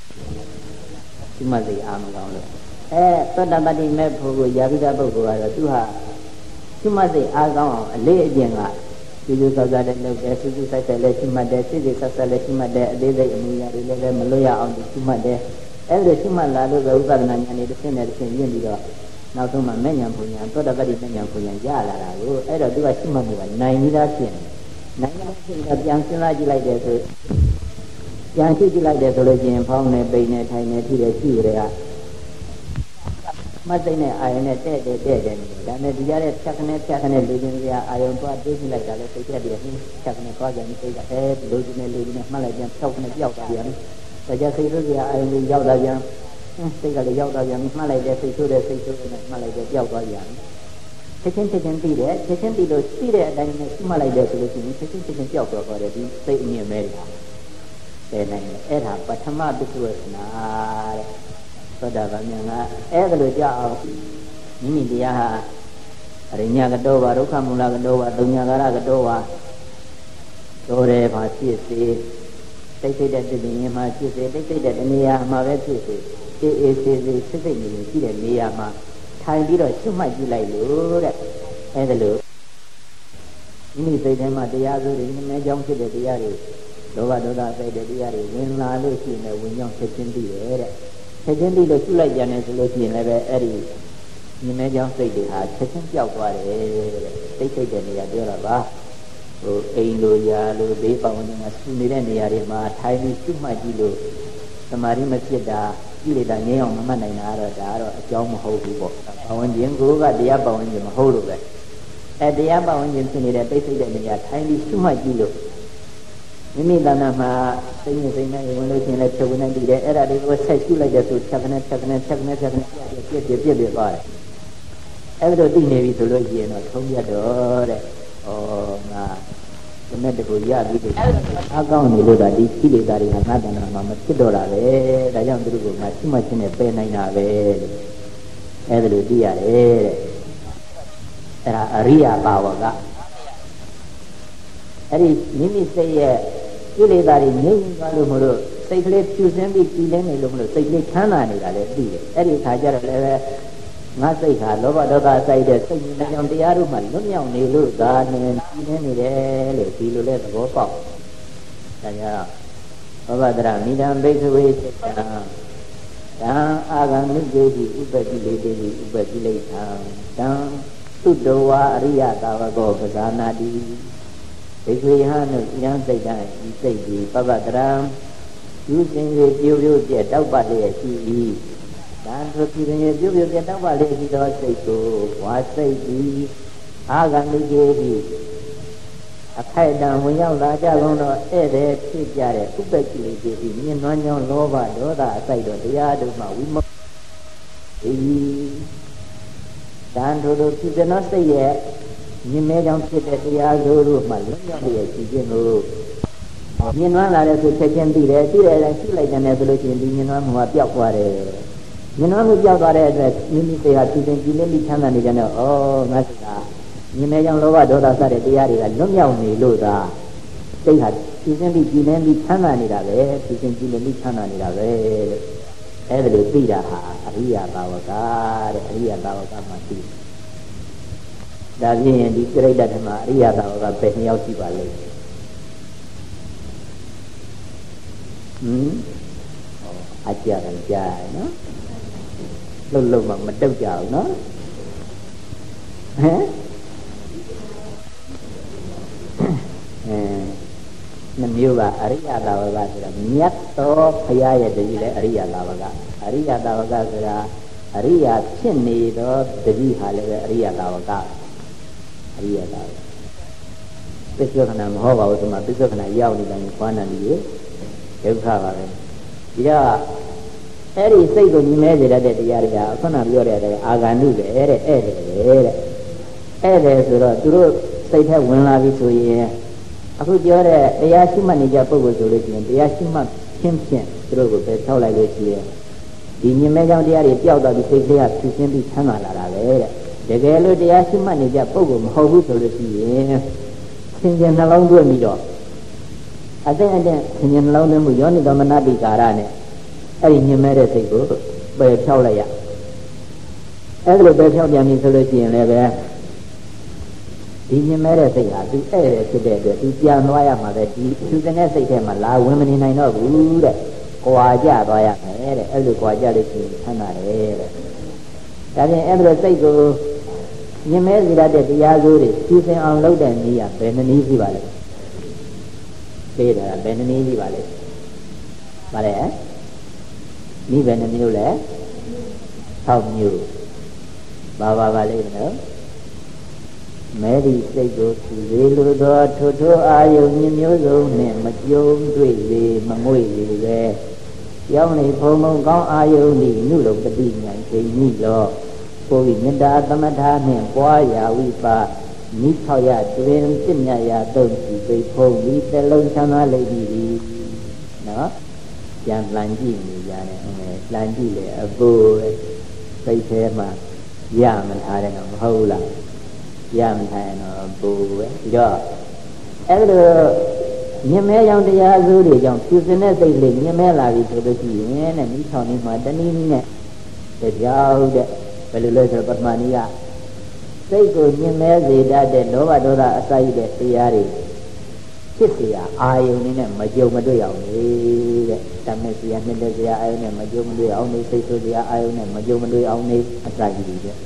အာမကောင်းလို့သောတပတ္တိမဲ့ဖို့ကိုယာပိကပုဂ္ဂိုလ်ကတော့သူဟာရှုမှတ်စိတ်အားကောင်းအောင်အလေးအကျင့်ကကျူးကျူးဆဆလည်းလုပ်တယ်စူးစူးဆိုင်ဆိုင်လည်းရှုမှတ်တယ်စိတ်စိတ်ဆဆလည်းရှုမှတ်တယ်အသေးစိတ်အမူအရာတွေလည်းမလွတ်ရအောင်ရှုမှတ်တယ်အဲ့လိုရှုမှတ်လာလို့ပဲဥပဒနာဉာဏ်နဲ့တစ်ဆင့်နဲ့တစ်ဆင့်ရင့်ပြီးတော့နောက်ဆုံးမှမဲ့ဉာဏ်ဘုံဉာဏ်သောတပတ္တိမဲ့ဉာဏ်ဘုံဉာဏ်ရလာတာကိုအဲ့တော့သူကရှုမှတ်မှုကနိုင်ပြီးသားဖြစ်နေနိုင်ငံဖြစ်တော့ပြန်စဉ်းစားကြည့်လိုက်တယ်ဆိုပြန်ကြည့်လိုက်တယ်ဆိုလို့ချင်းဖောင်းနေပိန်နေထိုင်နေထိတယ်ရှိကြတယ်ကမသိတဲ့အာယုန်နဲ့တဲ့နေတယ်ဒါနဲ့ဒီကြတဲ့ဖြတ်ခနဲ့လူချင်းစရာအာယုန်သွားတွေးကြည့်လိုက်တာလည်းစိတ်ပြည့်ပြီးဖြတ်ခနဲ့သွားကြပြီးစိတ်ကလူချင်းနဲ့မှတ်လိုက်ပြန်ဖြောက်နဲ့ပြောက်သွားပြန်ဒါကြစိတ်ဆိုးစရာအာယုန်ကြီးရောက်လာပြန်စိတ်ကလည်းရောက်သွားပြန်မှတ်လိုက်တဲ့စိတ်ဆိုးနဲ့မှတ်လိုက်တဲ့ပြောက်သွားပြန်ချက်ချင်းသိတယ်ချက်ချင်းသိလို့သိတဲ့အတိုင်းနဲ့မှတ်လိုက်တဲ့ဆိုလို့ရှိရင်ချက်ချင်းပြောက်သွားတယ်ဒီစိတ်အမြင်ပဲတဲ့နိုင်တယ်အဲ့ဒါပထမပိစုဝေဒနာတဲ့သောတာပန်ဉာဏ်ကအဲ့ဒါလိုကြောက်အောင်မိမိတရားဟာအရိညာကတောဝါဒုက္ခမူလကတောဝါသုညကာရကတောဝါတော်တယ်ပါဖြစ်စေတိတ်တဲ့တည်ရင်မှာဖြစ်စေတိတ်တဲ့နေရာမှာပဲဖြစ်စေအေးစစ်နေရှိတဲ့နေရာမှာထိုင်ပြီးတော့ရှုမှတ်ကြည့်လိုက်လို့တဲ့အဲ့ဒါလိုမိမိစိတ်ထဲမှာတရားစိုးတွေနည်းနည်းကြောင်းဖြစ်တဲ့တရားတွေလောဘဒေါသစိတ်တဲ့တရားတွေဝင်လာလို့ရှိရင်ဝင်ကြောင်းချက်ချင်းသိတယ်တဲ့ချက်ချင်းသိလို့ရှုလိုက်ကြတယ်ဆိုလို့ရှိရင်လည်းပဲအဲ့ဒီနည်းနည်းကြောင်းစိတ်တွေဟာချက်ချင်းပျောက်သွားတယ်တဲ့တိတ်တဲ့နေရာပြောတာပါဟိုအိမ်လိုရာလိုဘေးပတ်ဝန်းကျင်မှာရှုနေတဲ့နေရာတွေမှာထိုင်ပြီးရှုမှတ်ကြည့်လို့သမာဓိမဖြစ်တာကြည့်လိုက်တာငြင်းအောင်မမှတ်နိုင်တာတော့ဒါကတော့အကြောင်းမဟုတ်ဘူးပေါ့ပတ်ဝန်းကျင်ကိုကတရားပတ်ဝန်းကျင်မဟုတ်လို့ပဲတရားပတ်ဝန်းကျင်ဖြစ်နေတဲ့တိတ်တဲ့နေရာထိုင်ပြီးရှုမှတ်ကြည့်လို့မိမိတဏ္ဍာမှာစိတ်နဲ့ဝင်လို့ရှိရင်လည်းဖြုတ်ဝင်နေတည်တယ်အဲ့ဒါတွေကိုဆက်ရှုလိုက်တဲ့ဆိုဖြတ်ခနဲ့ပြည့်သွားတယ်အဲ့ဒါသိနေပြီဆိုလို့ရှိရင်တော့ထုံးပြတော့တဲ့ငါဒီမဲ့တကူရပြီးတယ်အကောင်းနေလို့ဒါဒီကိလေသာတွေဟာငါတဏ္ဍာမှာမဖြစ်တော့တာပဲဒါကြောင့်သူတို့ကငါရှိမှချင်းနဲ့ပယ်နိုင်တာပဲလို့အဲ့ဒါလိုသိရတယ်တဲ့အဲ့ဒါအရိယဘာဝကအဲ့ဒီမိမိစိတ်ရဲ့ကိလေသာတွေငြိမ်းသွားလို့မလို့စိတ်ကလေးဖြူစင်းပြီးကြည်လင်းနေလို့မလို့စိတ်ကလေးချမ်းသာနေတာလည်းသိတယ်အဲ့ဒီခါကျတော့လည်းငါစိတ်ဟာလောဘဒေါသစိုက်တဲ့စိတ်ဉာဏ်ကြောင့်တရားတို့မှလွတ်မြောက်နေလို့ဒါနဲ့ကြည်လင်းနေတယ်လို့ဒီလိုလဲသဘောပေါက်ဒါကြောင့်ဘောဘဒရမိဒံဘိက္ခဝေစိတ္တံတံအာဂံမိကေတိဥပ္ပတိလေတေတိဥပ္ပတိလိဋ္ဌံတံသုတ္တဝါအရိယသာဝကောပဇာနာတိဘိက္ခဝေဟံတို့ဉာဏ်စိတ်တံဤစိတ်ဒီပပတရံယူစဉ်၍ပြိုပြိုပြတောက်ပတ်လျက်ရှိ၏ဒါဆိုပြင်းရင်ပြိုပြိုပြတောက်ပတ်လျက်ရှိသောစိတ်ကိုဝါစိတ်သည်အာဂမိကေတိအခိုက်အတန့်ဝင်ရောက်လာကြလုံးတော့ဧည့်သည်ဖြစ်ကြတဲ့ဥပ္ပတိလေးဖြစ်ပြီးမြင်နွမ်းကြောင်းလောဘဒေါသအစိုက်တော့တရားတို့မှဝိမုတ်ဒီတန်ထိုတို့ဖြစ်တဲ့စိတ်ရဲ့မြင်မဲကြောင့်ဖြစ်တဲ့တရားတို့မှလွတ်မြောက်ရဲ့ရှိခြင်းကိုမြင်နွမ်းလာတဲ့ဆိုချက်ချင်းသိတယ်သိတယ်လည်းရှိလိုက်တယ်ဆိုလို့ရှိရင်ဒီမြင်နွမ်းမှုကပျောက်သွားတယ်မြင်နွမ်းမှုပျောက်သွားတဲ့အတွက်မိမိစိတ်ဟာဖြစ်ခြင်းကြည်လင်းပြီးချမ်းသာနေကြတယ်ဩငါစိတ်ဟာမြင်မဲကြောင့်လောဘဒေါသစတဲ့တရားတွေကလွတ်မြောက်နေလို့သာစိတ်ဟာကြည်စင်းပြီးကြည်လင်းပြီးချမ်းသာနေတာပဲကြည်စင်းကြည်လင်းပြီးချမ်းသာနေတာပဲအဲ့ဒါလို့သိတာဟာအရိယဘာဝကတဲ့အရိယဘာဝကမှသိဒါဖြင့်ဒီပြိဋ္ဌဓမ္မအရိယဘာဝကဘယ်နှယောက်ရှိပါလဲအကြတယ်ကြားနော်လှုပ်မှမတုတ်ကြဘူးနော်ဟမ်နှမျိုးကအရိယသာဝကဆိုတာမြတ်သောဘုရားရဲ့တပည့်လည်းအရိယသာဝကအရိယသာဝကဆိုတာအရိယဖြစ်နေသောတပည့်ဟာလည်းပဲအရိယသာဝကအရိယသာဝကပစ္စုခဏမဟောပါဘူးဒီမှာပစ္စုခဏရောက်နေတယ်ခွာနန္ဒီရေဒုက္ခပါပဲဒီတော့အဲ့ဒီစိတ်ကိုညီမဲစေတတ်တဲ့တရားတွေကခုနပြောတဲ့အာဂန္တုပဲတဲ့ဧည့်တယ်ဆိုတော့သူတို့စိတ်ထဲဝင်လာပြီဆိုရင်အခုပြောတဲ့တရားရှိမှတ်နေကြပုဂ္ဂိုလ်ဆိုလို့ရှိရင်တရားရှိမှတ်ခြင်းဖြင့်သူတို့ကိုပဲထောက်လိုက်လို့ရှိရင်ဒီမြင်မဲကြောင့်တရားတွေပျောက်သွားပြီးစိတ်ထဲကဖြူစင်းပြီးချမ်းသာလာတာပဲတဲ့တကယ်လို့တရားရှိမှတ်နေကြပုဂ္ဂိုလ်မဟုတ်ဘူးဆိုလို့ရှိရင်သင်္ကြန်နှလုံးသွင်းပြီးတော့အတဲ့သင်္ကြန်နှလုံးသွင်းမှုယောနိသမနတိကာရနဲ့အဲ့ဒီမြင်မဲတဲ့စိတ်ကိုပယ်ဖြောက်လိုက်ရအဲ့ဒါလိုပယ်ဖြောက်ပြန်ပြီဆိုလို့ရှိရင်လည်းပဲဒီမြင်မဲတဲ့စိတ်ဟာသူဧည့်တယ်ဖြစ်တဲ့အတွက်သူပြန်သွားရမှာပဲဒီသူစတဲ့စိတ်ထဲမှာလာဝင်မနေနိုင်တော့ဘူးတဲ့။ကြွာကြသွားရမယ်တဲ့။အဲ့လိုကြွာကြလို့ရှိရင်ဆန္ဒတယ်တဲ့။ဒါပြင်အဲ့လိုစိတ်ကိုမြင်မဲစေတတ်တဲ့တရားစိုးတွေဖြူစင်အောင်လုပ်တဲ့နည်းကဘယ်နည်းရှိပါလဲ။ပေးတာဘယ်နည်းရှိပါလဲ။ဗါလဲ။နည်းဘယ်နှမျိုးလဲ။6မျိုး။ပါလိမ့်မယ်နော်။မဲဒီစိတ်ကိုသူလေလိုသောထိုအာယုန်မျိုးစုံနှင့်မကြုံတွေ့လေမငွေလေပဲကြောင်းနေဖုံဖုံကောင်းအာယုန်ဤနုလုံပတိညာချိန်ဤလောကိုယ်မေတ္တာသမထနှင့်ပွားရာဝိပါနိထောက်ရတွင်ပြည့်မြတ်ရာတုံးစီပိဖုံဤတလုံးချမ်းသာလိမ့်မည်နော်ပြန်လှန်ကြည့်နေကြတယ်လှန်ကြည့်လေအပူစိတ်ထဲမှာရမထားတယ်မဟုတ်လားရမထိုင်တော့ပူပဲဒီတော့အဲ့လိုမြင်မဲကြောင့်တရားအစိုးတွေကြောင့်ဖြူစင်တဲ့စိတ်လေးမြင်မဲလာပြီဆိုလို့ရှိရင်တဲ့မိထောင်နေမှာတနည်းနည်းနဲ့တရားဟုတ်တဲ့ဘယ်လိုလဲဆိုတော့ပထမနည်းကစိတ်ကိုမြင်မဲစေတတ်တဲ့လောဘဒေါသအစာရတဲ့တရားတွေဖြစ်เสียအာယုန်နဲ့မကြုံမတွေ့အောင်လေတဲ့တမက်เสียနှစ်သက်เสียအာယုန်နဲ့မကြုံမတွေ့အောင်နေစိတ်ဆိုเสียအာယုန်နဲ့မကြုံမတွေ့အောင်နေအစာရည်တဲ့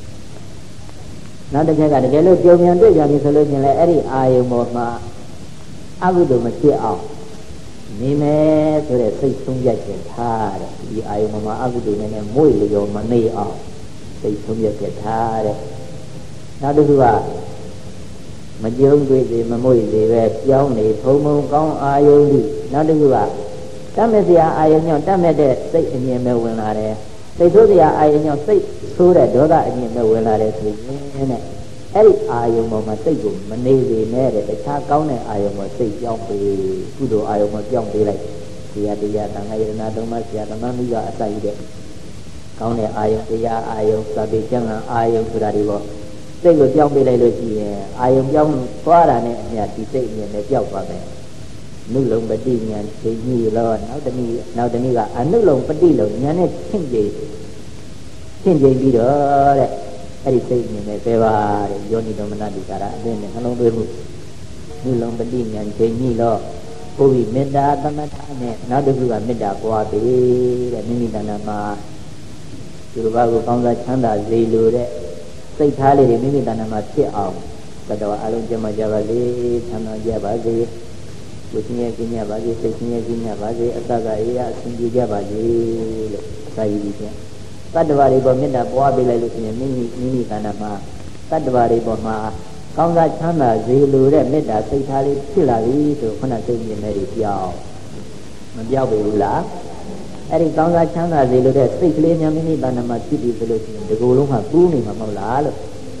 နောက်တစ်ချက်ကတကယ်လို့ကြုံပြန်တွေ့ကြပြီဆိုလို့ရှိရင်လည်းအဲ့ဒီအာယုံပေါ်မှာအကုသိုလ်မဖြစ်အောင်နေမယ်ဆိုတဲ့စိတ်ဆုံးဖြတ်ချက်ထားတဲ့ဒီအာယုံပေါ်မှာအကုသိုလ်နဲ့မွေ့လျော်မနေအောင်စိတ်ဆုံးဖြတ်ချက်ထားတဲ့နောက်တစ်ခုကမကြုံတွေ့စေမမွေ့စေပဲကြောင်းနေဖုံဖုံကောင်းအာယုံဒီနောက်တစ်ခုကတတ်မဲ့စရာအာယုံကြောင့်တတ်မဲ့တဲ့စိတ်အမြင်ပဲဝင်လာတယ်စိတ်ဆိုးစရာအာယုံကြောင့်စိတ်ဆိုးတဲ့ဒေါသအမြင်ပဲဝင်လာတယ်ဆိုရင်တဲ့အဲ့ဒီအာယုံပေါ်မှာစိတ်ကိုမနေစေနဲ့တဲ့တခြားကောင်းတဲ့အာယုံပေါ်စိတ်ကြောင်းပေးကုသိုလ်အာယုံပေါ်ကြောင်းပေးလိုက်တရားတန်ခါယရဏသုံးပါးဆရာသမမိကအစရှိတဲ့ကောင်းတဲ့အာယုံတရားအာယုံသဗ္ဗေကျမ်းဂန်အာယုံဆိုတာဒီပေါ့စိတ်ကိုကြောင်းပေးလိုက်လို့ရှိရင်အာယုံကြောင်းသွားတာနဲ့အမျှဒီစိတ်အမြင်နဲ့ကြောက်သွားတယ်နုလုံပတိညာချိန်ကြီးလောနောက်တနည်းကအနုလုံပတိလုံညာနဲ့ချင်းကြိမ်ပြီးတော့တဲ့အဲ့ဒီစိတ်မြင်မဲ့ပဲပါတဲ့ယောနိတော်မနတိကာရအသိနဲ့နှလုံးသွင်းမှုနုလုံပတိညာချိန်ကြီးလောဘုရားမေတ္တာသမထနဲ့နောက်တစ်ခုကမေတ္တာပွားပြီတဲ့မိမိတဏ္ဍာမှာသူတို့ဘာကိုကောင်းစားချမ်းသာစေလိုတဲ့စိတ်ထားလေးတွေမိမိတဏ္ဍာမှာဖြစ်အောင်တတော်အလုံးကျမကြပါလေချမ်းသာကြပါစေကိုယ်ချင်းရဲ့ကျင့်ရပါစေစိတ်ချင်းရဲ့ကျင့်ရပါစေအတ္တကရေအစဉ်ပြေကြပါစေလို့စာရည်ပြီးပြန်တတ္တဝါတွေပေါ်မေတ္တာပွားပေးလိုက်လို့ရှိရင်မိမိတဏ္ဍာမှာတတ္တဝါတွေပေါ်မှာကောင်းစားချမ်းသာစေလိုတဲ့မေတ္တာစိတ်ထားလေးဖြစ်လာပြီဆိုခုနစိတ်မြင်တဲ့တွေပြောင်းမပြောက်ပြီဘူးလားအဲ့ဒီကောင်းစားချမ်းသာစေလိုတဲ့စိတ်ကလေးများမိမိတဏ္ဍာမှာဖြစ်ပြီးဆိုလို့ရှိရင်ဒီကိုယ်လုံးကပူးနေမှာမဟုတ်လားလို့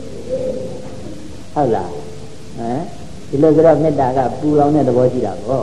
ဟုတ်လားဒီလိုဆိုတော့မေတ္တာကပူလောင်တဲ့သဘောရှိတာပေါ့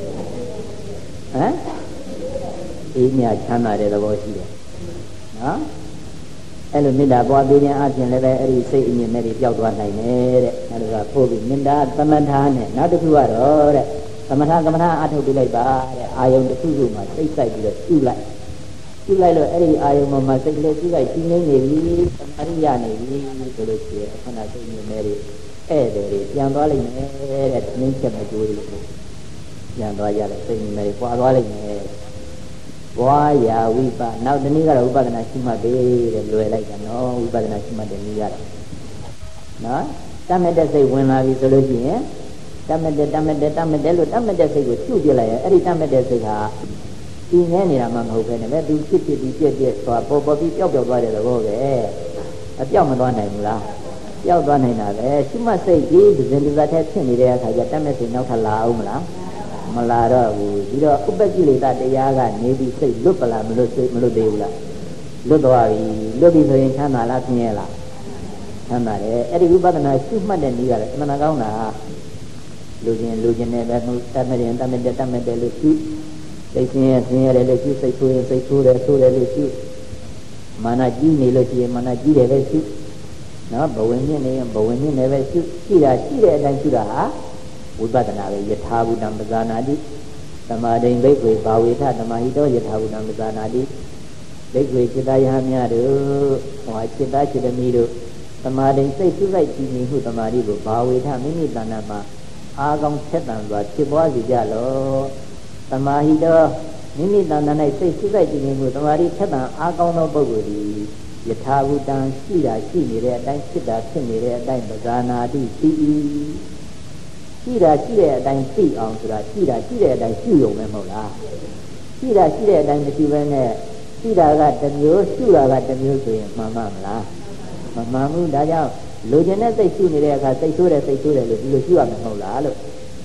အေးမြချမ်းသာတဲ့သဘောရှိတယ်နော်အဲ့လိုမေတ္တာပွားပေးခြင်းအပြင်လည်းပဲအဲ့ဒီစိတ်အမြင်နဲ့ပျောက်သွားနိုင်တယ်တဲ့အဲ့ဒါကပို့ပြီးမေတ္တာသမထနဲ့နောက်တစ်ခုကတော့တဲ့သမထကမ္မထာအထုတ်ပြလိုက်ပါတဲ့အာယုံတစ်ခုခုမှာစိတ်ဆိုင်ပြီးတော့ကျူလိုက်လို့အဲ့ဒီအာယုံမှာစိတ်ကလေးကျူလိုက်ကြီးနေပြီသမာဓိရနေပြီဆိုလို့ရှိရင်ခဏစိတ်မြင်နေတယ်ဧည့်သည်တွေပြန်သွားလိမ့်မယ်တဲ့နင်းချက်မကြိုးတွေပြန်သွားရတယ်စိတ်မြင်နေပွားသွားလိမ့်မယ်ဘွားရာဝိပနောက်တနည်းကတော့ဥပဒနာရှိမှတ်တယ်တဲ့လွယ်လိုက်တာနော်ဝိပဒနာရှိမှတ်တယ်နည်းရတယ်နော်တတ်မဲ့တဲ့စိတ်ဝင်လာပြီဆိုလို့ရှိရင်တတ်မဲ့တဲ့လို့တတ်မဲ့တဲ့စိတ်ကိုပြုတ်ပြလိုက်ရင်အဲ့ဒီတတ်မဲ့တဲ့စိတ်ဟာဒီငဲနေတာမှမဟုတ်ပဲနဲ့ပဲသူဖြစ်ပြီးပြည့်သွားပေါ်ပြီးပျောက်သွားတဲ့သဘောပဲအပြောက်မသွားနိုင်ဘူးလားပျောက်သွားနိုင်တာပဲရှိမှတ်စိတ်ကြီးဒီဇင်ဒီဇတ်ထဲဖြစ်နေတဲ့အခါကျတတ်မဲ့စိတ်နောက်ထပ်လာအောင်မလားမလာတော့ဘူးပြီးတော့ဥပ္ပကိလေသာတရားကနေပြီးစိတ်လွတ်ပလားမလွတ်သေးဘူးလားလွတ်သွားပြီလွတ်ပြီဆိုရင်ချမ်းသာလားဆင်းရဲလားချမ်းသာတယ်အဲ့ဒီဝိပဿနာရှုမှတ်တဲ့နည်းကလည်းအမှန်ကောင်းတာလူချင်းနဲ့ပဲတတ်မဲ့တယ်လို့ရှုစိတ်ဆင်းရဲတယ်လို့ရှုစိတ်ဆိုးတယ်လို့ရှုမာနကြီးနေလို့ရှိရင်မာနကြီးတယ်လည်းရှုနော်ဘဝင်မြင့်နေရင်ဘဝင်မြင့်နေပဲရှုရှိတဲ့အတိုင်းရှုတာဟာဝိပဿနာပဲယထာဘုဒ္ဓံပဇာနာတိသမာဓိဘိက္ခွေဘာဝေထသမာဟိတောယထာဘုဒ္ဓံပဇာနာတိဘိက္ခွေจิตယဟများတို့ဟောจิตจิตမီတို့သမာဓိစိတ်စုလိုက်ကြည်မြင်မှုသမာဓိကိုဘာဝေထမိမိတဏ္ဍာမှာအာကောင်းဆက်တန်စွာဖြစ်ပွားစေကြလောသမာဟိတောမိမိတဏ္ဍာ၌စိတ်စုလိုက်ကြည်မြင်မှုသမာဓိဆက်တန်အာကောင်းသောပုဂ္ဂိုလ်သည်ယထာဘုဒ္ဓံရှိနေတဲ့အတိုင်းဖြစ်နေတဲ့အတိုင်းပဇာနာတိသိ၏ရှိတဲ့အတိုင်းသိအောင်ဆိုတာရှိတဲ့အတိုင်းရှုရုံပဲမဟုတ်လားရှိတဲ့အတိုင်းမရှိဘဲနဲ့ရှိတာကတစ်မျိုးရှုတာကတစ်မျိုးဆိုရင်မှန်မလားမမှန်ဘူးဒါကြောင့်လူကျင်တဲ့စိတ်ရှုနေတဲ့အခါစိတ်ဆိုးတယ်လို့ဒီလိုရှုရမှာမဟုတ်လားလို့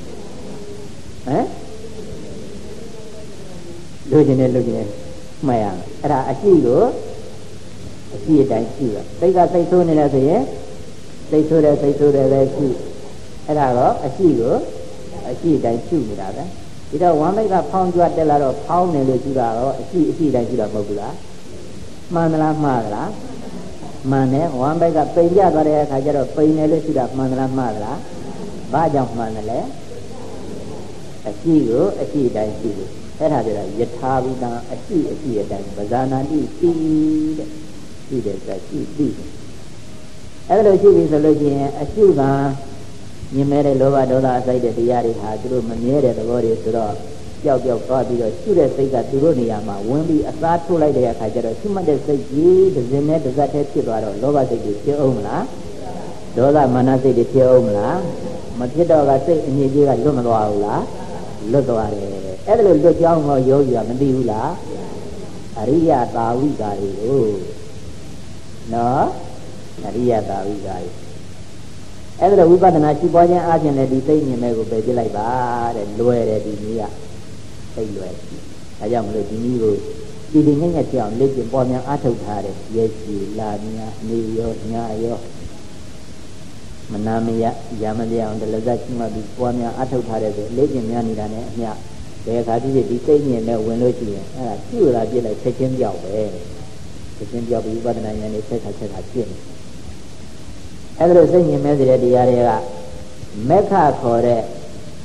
လူကျင်တဲ့မှတ်ရမယ်အဲ့ဒါအရှိအတိုင်းရှုရစိတ်ကစိတ်ဆိုးနေလဲဆိုရင်စိတ်ဆိုးတယ်ပဲရှုအဲ့ဒါတော့အရှိတိုင်းရှုနေတာပဲဒီတော့ဝမ်းမိတ်ကဖောင်းကြွတက်လာတော့ဖောင်းနေလို့ရှုတာတော့အရှိတိုင်းရှုတာမဟုတ်ဘူးလားမှန်သလားမှားသလားမှန်တယ်ဝမ်းမိတ်ကပိန်ကြသွားတဲ့အခါကျတော့ပိန်နေလို့ရှုတာမှန်သလားမှားသလားဘာကြောင့်မှန်တယ်လဲအရှိတိုင်းရှုတယ်အဲ့ဒါကြတော့ယထာဘုဒ္ဓံအရှိအတိုင်းပဇာနာတိသိတဲ့ရှိတယ်ဆိုရှိသိအဲ့လိုရှိပြီဆိုလို့ရှိရင်အရှိကမြင်မဲ့တဲ့လောဘဒေါသအစိုက်တဲ့တရားတွေဟာသူတို့မမြဲတဲ့သဘောတွေဆိုတော့ပျောက်သွားပြီးတော့ရှုတဲ့စိတ်ကသူတို့နေရာမှာဝင်ပြီးအစားထိုးလိုက်တဲ့အခါကျတော့ရှုမှတ်တဲ့စိတ်ကြီးတစ်စင်းနဲ့တစ်စက်တည်းဖြစ်သွားတော့လောဘစိတ်တွေဖြစ်အောင်မလားဒေါသမာနစိတ်တွေဖြစ်အောင်မလားမဖြစ်တော့ကစိတ်အငြိကြီးကလွတ်မသွားဘူးလားလွတ်သွားတယ်အဲ့ဒါလို့လွတ်ကြောင်းတော့ယောဂီကမသိဘူးလားအရိယသာဝိကာရီကိုနော်အရိယသာဝိကာရီအဲ့ဒါဝိပဿနာရှုပွားခြင်းအားဖြင့်လည်းဒီသိဉ္ဇဉ်မဲ့ကိုပယ်ပြလိုက်ပါတဲ့လွယ်တယ်ဒီနည်းကသိလွယ်ဒါကြောင့်မလို့ဒီနည်းကိုဒီငှက်ကြောင်လက်ကျင်ပေါ်များအားထုတ်ထားတယ်ရဲ့ရှိလာများနေရောညရောမနာမရရမပြအောင်တလဇတ်ရှိမှပြီးပေါ်များအားထုတ်ထားတယ်ဆိုလက်ကျင်များနေတာနဲ့အမျှဘယ်ခါဖြစ်ဖြစ်ဒီသိဉ္ဇဉ်နဲ့ဝင်လို့ရှိရင်အဲ့ဒါရှုလာပြလိုက်ချက်ချင်းပြောက်ပဲချက်ချင်းပြောက်ပြီးဝိပဿနာဉာဏ်နဲ့ဆက်ခါဖြစ်နေအဲ့ဒါလို့စိတ်ညင်မဲ့စေတဲ့တရားတွေကမက္ခခေါ်တဲ့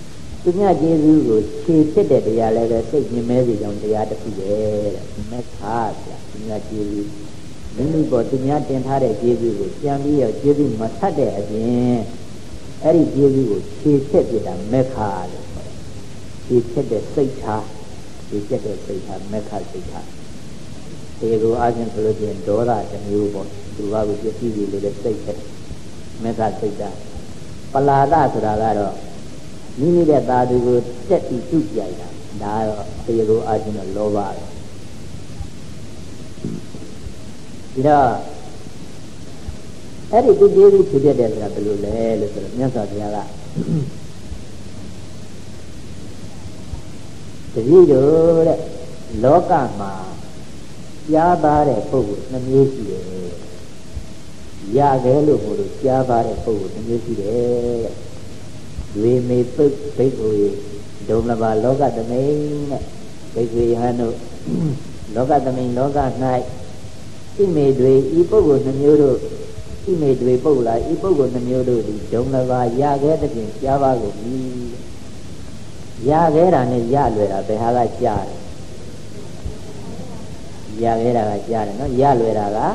သူများကျေးဇူးကိုခြေဖြစ်တဲ့တရားလည်းပဲစိတ်မြင်မဲစီကြောင့်တရားတစ်ခုပဲတဲ့မက္ခာဗျာသူများကျေးဇူးမိမိပေါ်သူများတင်ထားတဲ့ကျေးဇူးကိုပြန်ပြီးတော့ကျေးဇူးမထပ်တဲ့အပြင်အဲ့ဒီကျေးဇူးကိုခြေဖြစ်ပြတာမက္ခာလို့ခေါ်တယ်ခြေဖြစ်တဲ့စိတ်ထားခြေဖြစ်တဲ့စိတ်ထားမက္ခစိတ်ထားဒီလိုအားဖြင့်ဆိုလို့ချင်းဒေါသတစ်မျိုးပေါ့သူကကိုပြည့်စည်လို့လည်းစိတ်ဖြစ်မက္ခစိတ်ထားပလာဒဆိုတာကတော့မိမိတဲ့သာသူကိုတက်ပြီးသူ့ကြိုက်တာဒါတော့ဒီလိုအားဖြင့်တော့လောဘပဲဒီတော့အဲ့ဒီသူကျေးဇူးဖြစ်တဲ့ဆိုတာဘယ်လိုလဲလို့ဆိုတော့မြတ်စွာဘုရားကတတိယတဲ့လောကမှာကြားပါတဲ့ပုဂ္ဂိုလ်နှမျိုးရှိတယ်ရခဲ့လို့ဘုလို့ကြားပါတဲ့ပုဂ္ဂိုလ်နှမျိုးရှိတယ်ဝေမေပုတ်ဘိက္ခုဒုံလဘာလောကသမိန်တဲ့ဘိက္ခုယဟန်တို့လောကသမိန်လောက၌ဣမေတွေဤပုဂ္ဂိုလ်နှမျိုးတို့ဣမေတွေပုဂ္ဂလာဤပုဂ္ဂိုလ်နှမျိုးတို့ဒီဒုံလဘာရခဲ့တဲ့ပြင်ကြားပါကုန်ပြီရခဲ့တာနဲ့ရလွယ်တာဘယ်ဟာကကြားတယ်ရခဲ့တာကကြားတယ်နော်ရလွယ်တာက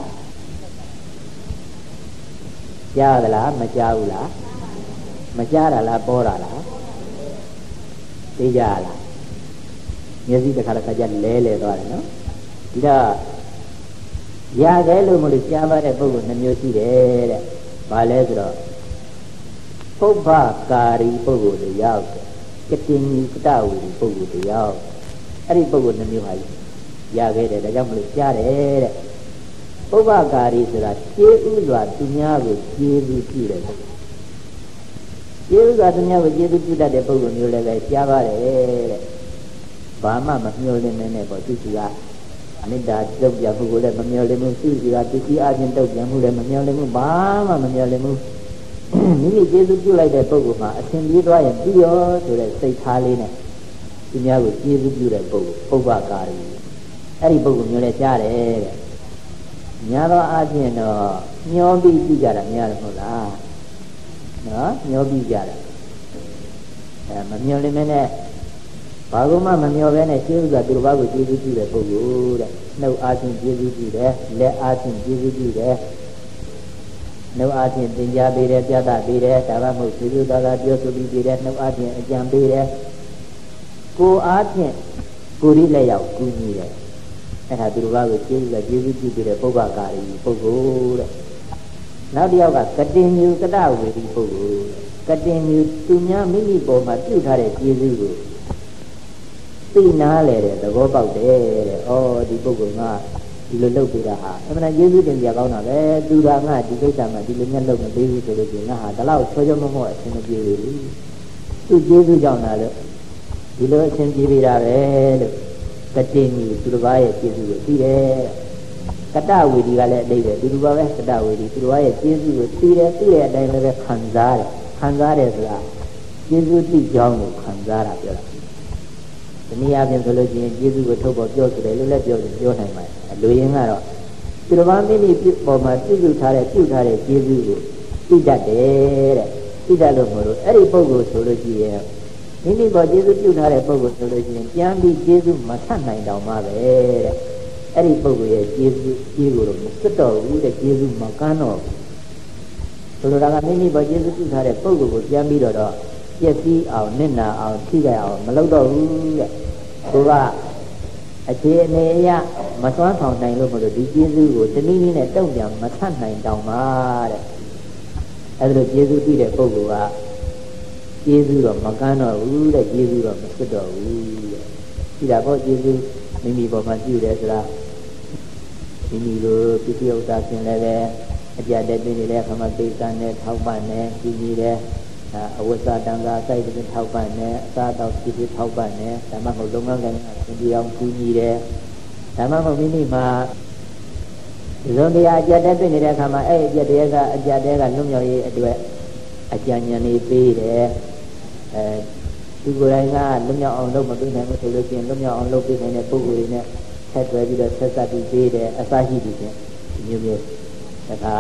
ကြားသလားမကြားဘူးလားမကြားတာလားပေါ်တာလားသိကြလားမျက်စိတစ်ခါတစ်ခါကျလဲလဲသွားတယ်နော်ဒီတော့ရခဲ့လို့မလို့ကြားပါတဲ့ပုဂ္ဂိုလ်နှမျိုးရှိတယ်တဲ့ဘာလဲဆိုတော့ပုဗ္ဗကာရီပုဂ္ဂိုလ်တယောက်ကတိဉ္ကတဝီပုဂ္ဂိုလ်တယောက်အဲ့ဒီပုဂ္ဂိုလ်နှမျိုးဟာရခဲ့တယ်ဒါကြောင့်မလို့ကြားတယ်တဲ့ပုဗ္ဗကာရီဆိုတာကျေးဥစွာသူများကိုကျေးဇူးပြုတယ်ကျေးဇူးစွာသူများကိုကျေးဇူးပြုတတ်တဲ့ပုဂ္ဂိုလ်မျိုးလည်းပဲကြားပါတယ်တဲ့ဘာမှမမျှော်လင့်နဲ့ပေါ့သူကအနိတ္တတုတ်ပြမှုကိုလည်းမမျှော်လင့်ဘူးသူကတတိအချင်းတုတ်ပြမှုလည်းမမျှော်လင့်ဘူးဘာမှမမျှော်လင့်ဘူးမိမိကျေးဇူးပြုလိုက်တဲ့ပုဂ္ဂိုလ်မှာအရှင်ပြေးသွားရင်ပြီးရောဆိုတဲ့စိတ်ထားလေးနဲ့သူများကိုကျေးဇူးပြုတဲ့ပုဂ္ဂိုလ်ပုဗ္ဗကာရီအဲ့ဒီပုဂ္ဂိုလ်မျိုးလည်းကြားတယ်တဲ့ညာတော့အချင်းတော့မျောပြီးပြုကြတာများတယ်မဟုတ်လားနော်မျောပြီးကြတာမမျောလင်းမနဲ့ဘာလို့မှမမျောပဲနဲ့ကျေးဇူးကသူတို့ဘာကိုကျေးဇူးပြုတဲ့ပုဂ္ဂိုလ်တဲ့နှုတ်အားဖြင့်ကျေးဇူးပြုတယ်လက်အားဖြင့်ကျေးဇူးပြုတယ်နှုတ်အားဖြင့်သင်ကြားပေးတယ်ပြသပေးတယ်ဒါမှမဟုတ်ကျေးဇူးတော်ကပြောဆိုပြီးပေးတယ်နှုတ်အားဖြင့်အကြံပေးတယ်ကိုယ်အားဖြင့်ကိုယ်ဒီလက်ရောက်ကူညီတယ်အဲ့ဒါသူတို့ဘာကိုကျေးဇူးကကျေးဇူးပြုတဲ့ပုဗ္ဗကာရီပုဂ္ဂိုလ်တဲ့နောက်တစ်ယောက်ကကတိညုကတဝေဒီပုဂ္ဂိုလ်ကတိညုသူများမိမိပေါ်မှာပြုထားတဲ့ကျေးဇူးကိုသိနာလေတဲ့သဘောပေါက်တယ်တဲ့ဩဒီပုဂ္ဂိုလ်ကဒီလိုလုပ်ပြတာဟာအမှန်ကျေးဇူးတင်ကြကောင်းတာပဲသူကငါဒီကိစ္စမှာဒီလိုမျက်လုံးမပေးဘူးဆိုလို့ရှိရင်ငါဟာဒီလောက်ချောချောမောမောအဆင်မပြေဘူးသူကျေးဇူးကြောင့်လားလို့ဒီလိုအဆင်ပြေပြတာပဲလို့ကတိညုသူတစ်ပါးရဲ့ကျေးဇူးကိုသိတယ်ကတဝေဒီကလည်းအတိတ်ပဲဒီလိုပါပဲကတဝေဒီသူတော်ရဲ့ကျေးဇူးကိုသိတယ်သိတဲ့အတိုင်းလည်းခံစားတယ်ဆိုတာကျေးဇူးသိကြောင်းကိုခံစားတာပြောတာဒီနည်းအားဖြင့်ဆိုလို့ရှိရင်ကျေးဇူးကိုထုတ်ပေါ်ပြောဆိုတယ်လို့လည်းပြောနိုင်ပါတယ်အလိုရင်းကတော့သူတော်ဘာမိမိပေါ်မှာပြုစုထားတဲ့ကျေးဇူးကိုသိတတ်တယ်တဲ့သိတတ်လို့မလို့အဲ့ဒီပုဂ္ဂိုလ်ဆိုလို့ရှိရင်မိမိပေါ်ကျေးဇူးပြုထားတဲ့ပုဂ္ဂိုလ်ဆိုလို့ရှိရင်ပြန်ပြီးကျေးဇူးမဆတ်နိုင်တော့မှပဲတဲ့အဲ့ဒီပုဂ္ဂိုလ်ရဲ့ကျေးဇူးကိုတော့မစွတ်တော့ဘူးတဲ့ကျေးဇူးမကမ်းတော့ဘူးဆိုလိုတာကမိမိပေါ်ကျေးဇူးပြုထားတဲ့ပုဂ္ဂိုလ်ကိုပြန်ပြီးတော့ပျက်စီးအောင်နစ်နာအောင်ထိခိုက်အောင်မလုပ်တော့ဘူးတဲ့သူကအခြေအနေအရမစွမ်းဆောင်နိုင်လို့မလို့ဒီကျေးဇူးကိုတနည်းနည်းနဲ့တုံ့ပြန်မဆတ်နိုင်တော့မှတဲ့အဲ့ဒါလိုကျေးဇူးပြုတဲ့ပုဂ္ဂိုလ်ကကျေးဇူးတော့မကမ်းတော့ဘူးတဲ့ကျေးဇူးတော့မစွတ်တော့ဘူးတဲ့ဒီတာပေါ့ကျေးဇူးမိမိပေါ်မှာပြုတယ်ဆိုတာမိမိလိုပြည့်ဥစ္စာပြင်လည်းပဲအကြတဲ့ပြင်းနေတဲ့ခမပိစံနဲ့ထောက်ပံ့နဲ့ကြီးကြီးတယ်အဝိဇ္ဇတံဃာစိုက်တဲ့ထောက်ပံ့နဲ့အသာတော်ပြည့်ထောက်ပံ့နဲ့ဓမ္မဟုတ်လုံငန်းကလည်းသင်ပြအောင်ကြီးကြီးတယ်ဓမ္မဟုတ်မိမိမှာဇုံတရားအကြတဲ့ပြင်းနေတဲ့ခါမှာအဲ့အကြတဲ့ကအကြတဲ့ကလွတ်မြောက်ရေးအတွက်အကြံဉာဏ်လေးပေးတယ်ဒီကိုယ်တိုင်ကလွတ်မြောက်အောင်လုပ်မပေးနိုင်ဘူးဆိုလို့ရှိရင်လွတ်မြောက်အောင်လုပ်ပေးနိုင်တဲ့ပုဂ္ဂိုလ်တွေနဲ့ဆက်သွယ်ပြီးတော့ဆက်စပ်ပြီးပေးတယ်အစရှိပြီးဖြင့်ဒီမျိုးမျိုးဒါ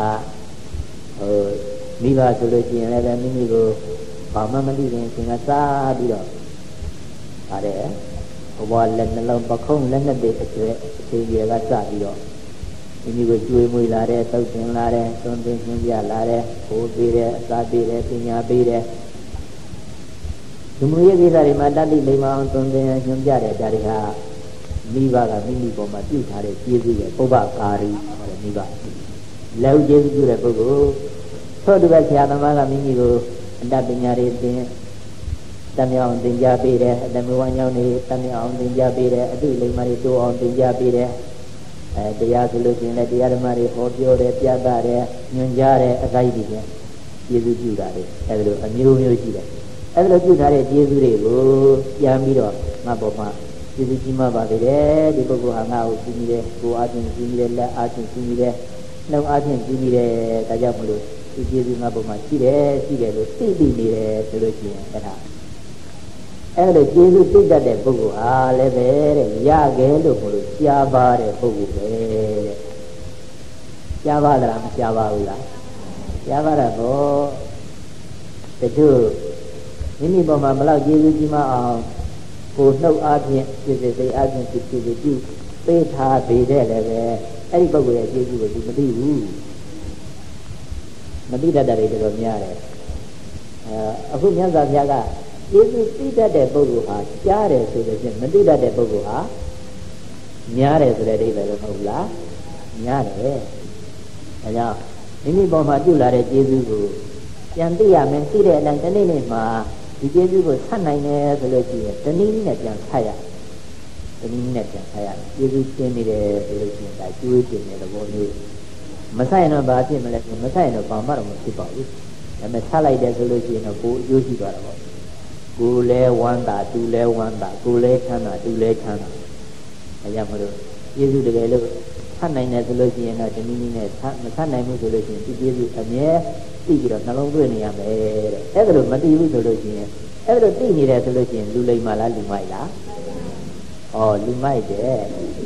ကမိဘဆိုလို့ရှိရင်လည်းမိမိကိုဘာမှမသိခင်ကစားပြီးတော့ပါတယ်ဘဝလက်နှလုံးပခုံးလက်နဲ့အကျွဲအခြေရကစပြီးတော့မိမိကိုကျွေးမွေးလာတဲ့တောက်တင်လာတဲ့သွန်သင်ညွှန်ပြလာတဲ့ဘိုးပေးတဲ့အစာပေးတဲ့ပညာပေးတဲ့လူမှုရေးကိစ္စတွေမှာတတိလိမ္မာအောင်သွန်သင်ညွှန်ပြတဲ့ဒါတွေဟာမိဘကမိမိပေါ်မှာပြုထားတဲ့ကျေးဇူးရဲ့ပုဗ္ဗကာရီဟောတဲ့မိဘလက်ဥကျေးဇူးပြုတဲ့ပုဂ္ဂိုလ်ထို့တူပဲဆရာသမားကမိမိကိုအတတ်ပညာတွေသင်တတ်မြောက်အောင်သင်ကြားပေးတယ်အတမဝညောင်းတွေတတ်မြောက်အောင်သင်ကြားပေးတယ်အတိလိမ္မာတွေတိုးအောင်သင်ကြားပေးတယ်တရားဆိုလို့ရှိရင်လည်းတရားဓမ္မတွေဟောပြောတယ်ပြသတယ်ညွှန်ကြားတယ်အကိုက်တွေကျေးဇူးပြုတာလေအဲဒါလိုအမျိုးမျိုးရှိတယ်အဲဒါလိုပြုထားတဲ့ကျေးဇူးတွေကိုပြန်ပြီးတော့ငါ့ပေါ်မှာကျေးဇူးကြီးမှပါသေးတယ်ဒီပုဂ္ဂိုလ်ဟာငါ့ကိုကြည့်မိတယ်ကိုယ်အားဖြင့်ကြည့်မိတယ်လက်အားဖြင့်ကြည့်မိတယ်နှုတ်အားဖြင့်ကြည့်မိတယ်ဒါကြောင့်မလို့ဒီကျေးဇူးငါ့ပေါ်မှာရှိတယ်လို့သိနေတယ်ဆိုလို့ရှိရင်အဲ့ဒါအဲ့လိုကျေးဇူးသိတတ်တဲ့ပုဂ္ဂိုလ်ဟာလည်းပဲတဲ့ရခဲ့လို့မလို့ရှားပါတဲ့ပုဂ္ဂိုလ်ပဲတဲ့ရှားပါလားမရှားပါဘူးလားရှားပါတာတော့တချို့မိမိပေါ်မှာဘလောက်ကျေးဇူးကြီးမအောင်ကိုနှုတ်အားဖြင့်စိတ်စိတ်အားဖြင့်စိတ်စိတ်ပြုပေးထားပေတဲ့လည်းပဲအဲ့ဒီပုဂ္ဂိုလ်ရဲ့ကျေးဇူးကိုသူမသိဘူးမသိတတ်တဲ့တွေတော်များတယ်အခုမြတ်စွာဘုရားကကျေးဇူးသိတတ်တဲ့ပုဂ္ဂိုလ်ဟာကြားတယ်ဆိုလို့ချင်းမသိတတ်တဲ့ပုဂ္ဂိုလ်ဟာများတယ်ဆိုတဲ့အဓိပ္ပာယ်တော့မဟုတ်လားများတယ်ဒါကြောင့်မိမိပေါ်မှာပြုလာတဲ့ကျေးဇူးကိုပြန်သိရမယ်သိတဲ့အတိုင်းတစ်နေ့နေ့မှာဒီကျေးဇူးကိုဆက်နိုင်တယ်ဆိုလို့ရှိရင်တနည်းနဲ့ပြန်ဆက်ရတနည်းနဲ့ပြန်ဆက်ရကျေးဇူးရှင်းနေတယ်ဆိုလို့ရှိရင်ဒါကျွေးတင်တဲ့သဘောမျိုးမဆက်ရင်တော့ဘာဖြစ်မလဲမဆက်ရင်တော့ဘာမှတော့မဖြစ်ပါဘူးဒါပေမဲ့ဆက်လိုက်တယ်ဆိုလို့ရှိရင်တော့ကိုယ်အကျိုးရှိသွားတာပေါ့ကိုယ်လဲဝမ်းသာသူလဲဝမ်းသာကိုယ်လဲချမ်းသာသူလဲချမ်းသာအဲကြောင့်မလို့ကျေးဇူးတကယ်လို့ဆက်နိုင်တယ်ဆိုလို့ရှိရင်တော့တနည်းနည်းနဲ့မဆက်နိုင်ဘူးဆိုလို့ရှိရင်ဒီကျေးဇူးအမြဲသိပြီးတော့နှလုံးသွင်းနေရမယ်တဲ့အဲ့ဒါလို့မသိဘူးဆိုလို့ရှိရင်အဲ့ဒါလို့သိနေတယ်ဆိုလို့ရှိရင်လူလိမ္မာလားလူမိုက်လားဩလူမိုက်တယ်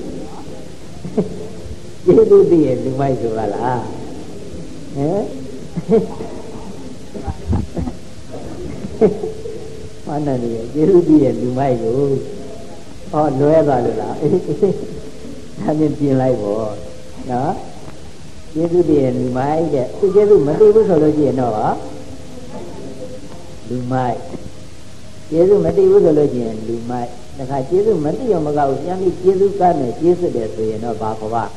ကျေးဇူးသိရင်လူမိုက်ဆိုပါလားဟမ်ဘာနဲ့လဲကျေးဇူးသိရင်လူမိုက်ကိုဩလွဲသွားလို့လားဒါပြင်ပြင်လိုက်ပေါ့နော်ကျေးဇူးတည်းလူမိုက်တဲ့သူကျေးဇူးမသိဘူးဆိုလို့ရှိရင်တော့လူမိုက်ကျေးဇူးမသိဘူးဆိုလို့ရှိရင်လူမိုက်တခါကျေးဇူးမသိအောင်မကောက်ပြန်ပြီးကျေးဇူးကမ်းမယ်ကျေးဇူးတယ်ဆိုရင်တော့ဘာခေါ်ပါ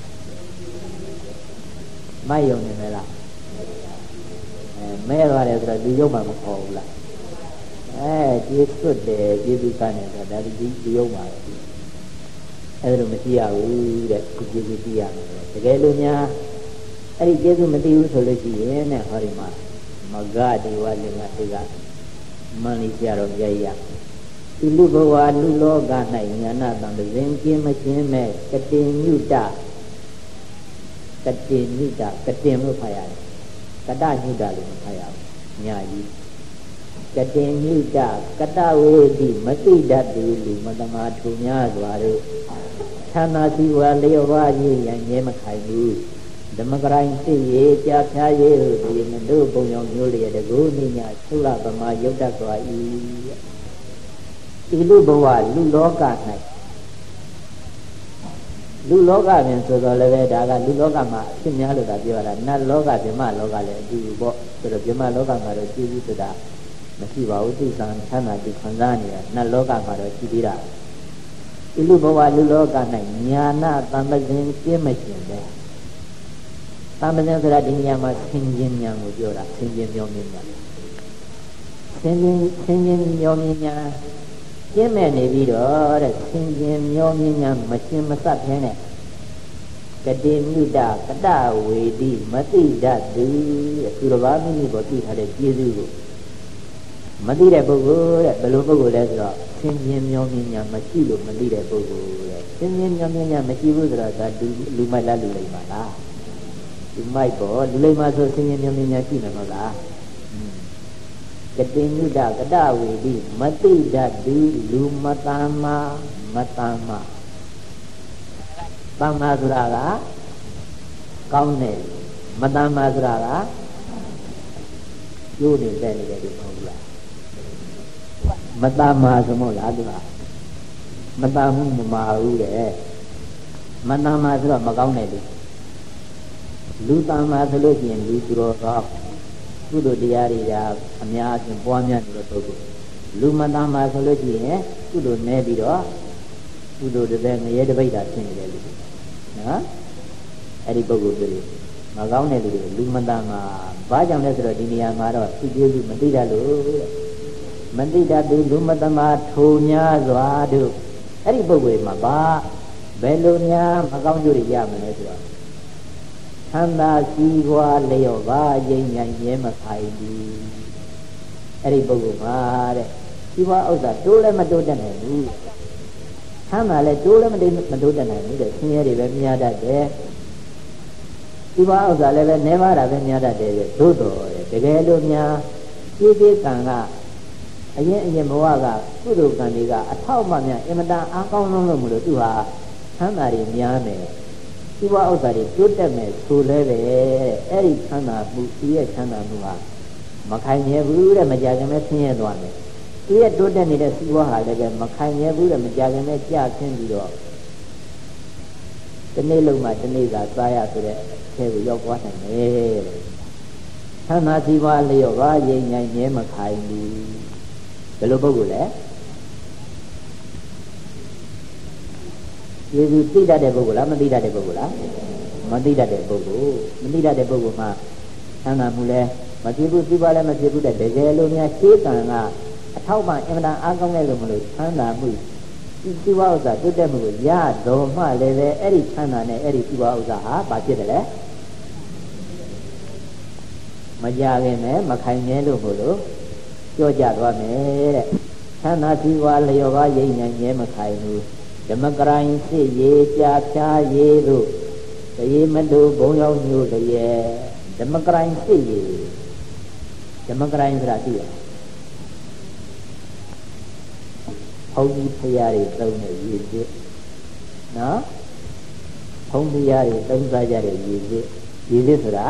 မိုက်ယုံနေမလားမဲသွားတယ်ဆိုတော့လူယုံမှမခေါ်ဘူးလားကျေးဇူးတယ်ကျေးဇူးကမ်းတယ်ဆိုတော့ဒါဒီယုံပါပဲအဲ့ဒါလိုမရှိရဘူးတဲ့ဒီကျေးဇူးသိရမယ်တကယ်လို့များအဲ့ဒီကျေးဇူးမသိဘူးဆိုလို့ရှိရင်နဲ့ဟောဒီမှာမဂဒေဝလင်္ကာတွေကမန္လိကြတော့ကြရဒီလူဘဝလူလောက၌ညာနာတံပဇင်ကျင်းမကျင်းမဲ့ကတိညုတကတိညုတကတိလို့ဖတ်ရတယ်ကတညုတလို့မဖတ်ရဘူးညာကြီးကတိညုတကတဝေတိမတိတတ်သူလူမတမာထုများစွာတို့ဌာနာစီဝါလျော်ဝါရေးရန်ငဲမခိုင်ဘူးဓမ္မကရိုင်းသိရေကြာဖြားရေးဒီမတို့ဘုံရောင်မျိုးလျက်တကူနိညာသုလပမာယုတ်တတ်စွာဤဒီလူဘဝလူလောက၌လူလောကပင်ဆိုတော့လည်းပဲဒါကလူလောကမှာအဖြစ်များလို့ဒါပြောတာနတ်လောကဗြဟ္မလောကလည်းအတူတူပေါ့ဆိုတော့ဗြဟ္မလောကမှာတော့ကျေးဇူးဆိုတာမရှိပါဘူးသိသံချမ်းသာကြခံစားနေတာနတ်လောကမှာတော့ရှိသေးတာဒီလူဘဝလူလောက၌ညာနာတံပဇင်ကျင်းမရှင်ပဲတံပဇင်ဆိုတာဒီနေရာမှာဆင်ခြင်ဉာဏ်ကိုပြောတာဆင်ခြင်မျောမြင်ဉာဏ်ဆင်ခြင်မျောမြင်ဉာဏ်ကျင်းမဲ့နေပြီးတော့တဲ့ဆင်ခြင်မျောမြင်ဉာဏ်မရှင်မဆက်ဖဲနဲ့ကတိမြုတကတဝေတိမတိတတ်သူတဲ့သူတော်ဘာမိမိကိုသိထားတဲ့ကျေးဇူးကိုမသိတဲ့ပုဂ္ဂိုလ်တဲ့ဘယ်လိုပုဂ္ဂိုလ်လဲဆိုတော့ဆင်ခြင်မျောမြင်ဉာဏ်မရှိလို့မသိတဲ့ပုဂ္ဂိုလ်တဲ့ဆင်ခြင်မျောမြင်ဉာဏ်မရှိဘူးဆိုတော့ဒါလူမိုက်လားလူလိမ္မာလားလူမိုက်ပေါ့လူလိမ္မာဆိုဆင်ခြင်မျောမြင်ဉာဏ်ရှိမှာမဟုတ်လားကတိညုတကတဝေတိမတိတတ်သူလူမတမ္မာမတမ္မာသမ္မာဆိုတာကကောင်းတယ်မတမ္မာဆိုတာကကျိုးနေတဲ့နေတယ်ဒီမဟုတ်လားမတမာဆိုမို့လားသူကမတမှုမမာဘူးတဲ့မတမာဆိုတော့မကောင်းတဲ့လူတမာဆိုလို့ရှိရင်လူသူတော်ကောင်းကုသိုလ်တရားတွေကအများအပြားပွားများနေတဲ့ပုဂ္ဂိုလ်လူမတမာဆိုလို့ရှိရင်ကုသိုလ်နည်းပြီးတော့ကုသိုလ်တစ်ငရဲတစ်ပိတ်တာဖြစ်နေတယ်လူနော်အဲ့ဒီပုဂ္ဂိုလ်တွေမကောင်းတဲ့လူတွေလူမတမာဘာကြောင့်လဲဆိုတော့ဒီနေရာမှာတော့သူကျေးဇူးမသိတတ်လို့မသိတတ်သူလူမတမာထိုများစွာတို့အဲ့ဒီပုဂ္ဂိုလ်မှာဘာဘယ်လိုများမကောင်းကျိုးတွေရမလဲဆိုတော့သံသာစီးပွားလျော့ပါရိမ့်မြိုင်ရဲမခိုင်ဘူးအဲ့ဒီပုဂ္ဂိုလ်မှာတဲ့စီးပွားဥစ္စာတိုးလည်းမတိုးတတ်နိုင်ဘူးသံသာလည်းတိုးလည်းမတိုးတတ်နိုင်ဘူးတဲ့ဆင်းရဲတွေပဲများတတ်တယ်စီးပွားဥစ္စာလည်းပဲနေပါတာပဲများတတ်တယ်သို့တော်တကယ်လို့များပြေးပြေးကံကအရင်ဘဝကကုသိုလ်ကံတွေကအထောက်အပံ့များအင်မတန်အားကောင်းလုံးလို့မလို့သူဟာသံသာတွေများမယ်ဒီဘဝဥစ္စာတွေတိုးတက်မယ်ဆိုလဲပဲအဲ့ဒီချမ်းသာမှုဒီရဲ့ချမ်းသာမှုဟာမခိုင်မြဲဘူးတဲ့မကြခင်ပဲဆင်းရဲသွားတယ်ဒီရဲ့တိုးတက်နေတဲ့စီးပွားဟာလည်းပဲမခိုင်မြဲဘူးတဲ့မကြခင်ပဲကြာဆင်းပြီးတော့ဒီနေ့လုံးမှဒီနေ့သာစားရဆိုတဲ့အထဲကိုရောက်သွားနိုင်တယ်ချမ်းသာစီးပွားလျော့ပါရိမ့်မြိုင်မြဲမခိုင်ဘူးဘယ်လိုပုဂ္ဂိုလ်လဲယေရှုသိတတ်တဲ့ပုဂ္ဂိုလ်လားမသိတတ်တဲ့ပုဂ္ဂိုလ်လားမသိတတ်တဲ့ပုဂ္ဂိုလ်မသိတတ်တဲ့ပုဂ္ဂိုလ်မှာသံသာမှုလဲမဖြစ်ဘူးသိပါလဲမဖြစ်ဘူးတဲ့တကယ်လို့များရှင်းကံကအထောက်ပံ့အင်မတန်အားကောင်းတဲ့လို့မလို့သံသာမှုဒီဝဥစ္စာတိုးတက်မှုကိုရတော်မှလည်းပဲအဲ့ဒီသံသာနဲ့အဲ့ဒီဒီဝဥစ္စာဟာဘာဖြစ်တယ်လဲမကြခင်နဲ့မခိုင်မြဲလို့မို့လို့ကြောကြသွားမယ်တဲ့သံသာဒီဝလျော်ပါရိမ့်ဉာဏ်မြဲမခိုင်ဘူးဓမ္မကရိုင်းစစ်ရေကြာဖြားရေတို့တရေမတူဘုံရောက်ညို့တရေဓမ္မကရိုင်းစစ်ရေဓမ္မကရိုင်းဆိုတာသိရဘုန်းကြီးဖရာတွေသုံးတဲ့ရေစစ်နော်ဘုန်းကြီးတွေသုံးစားကြတဲ့ရေစစ်ဆိုတာ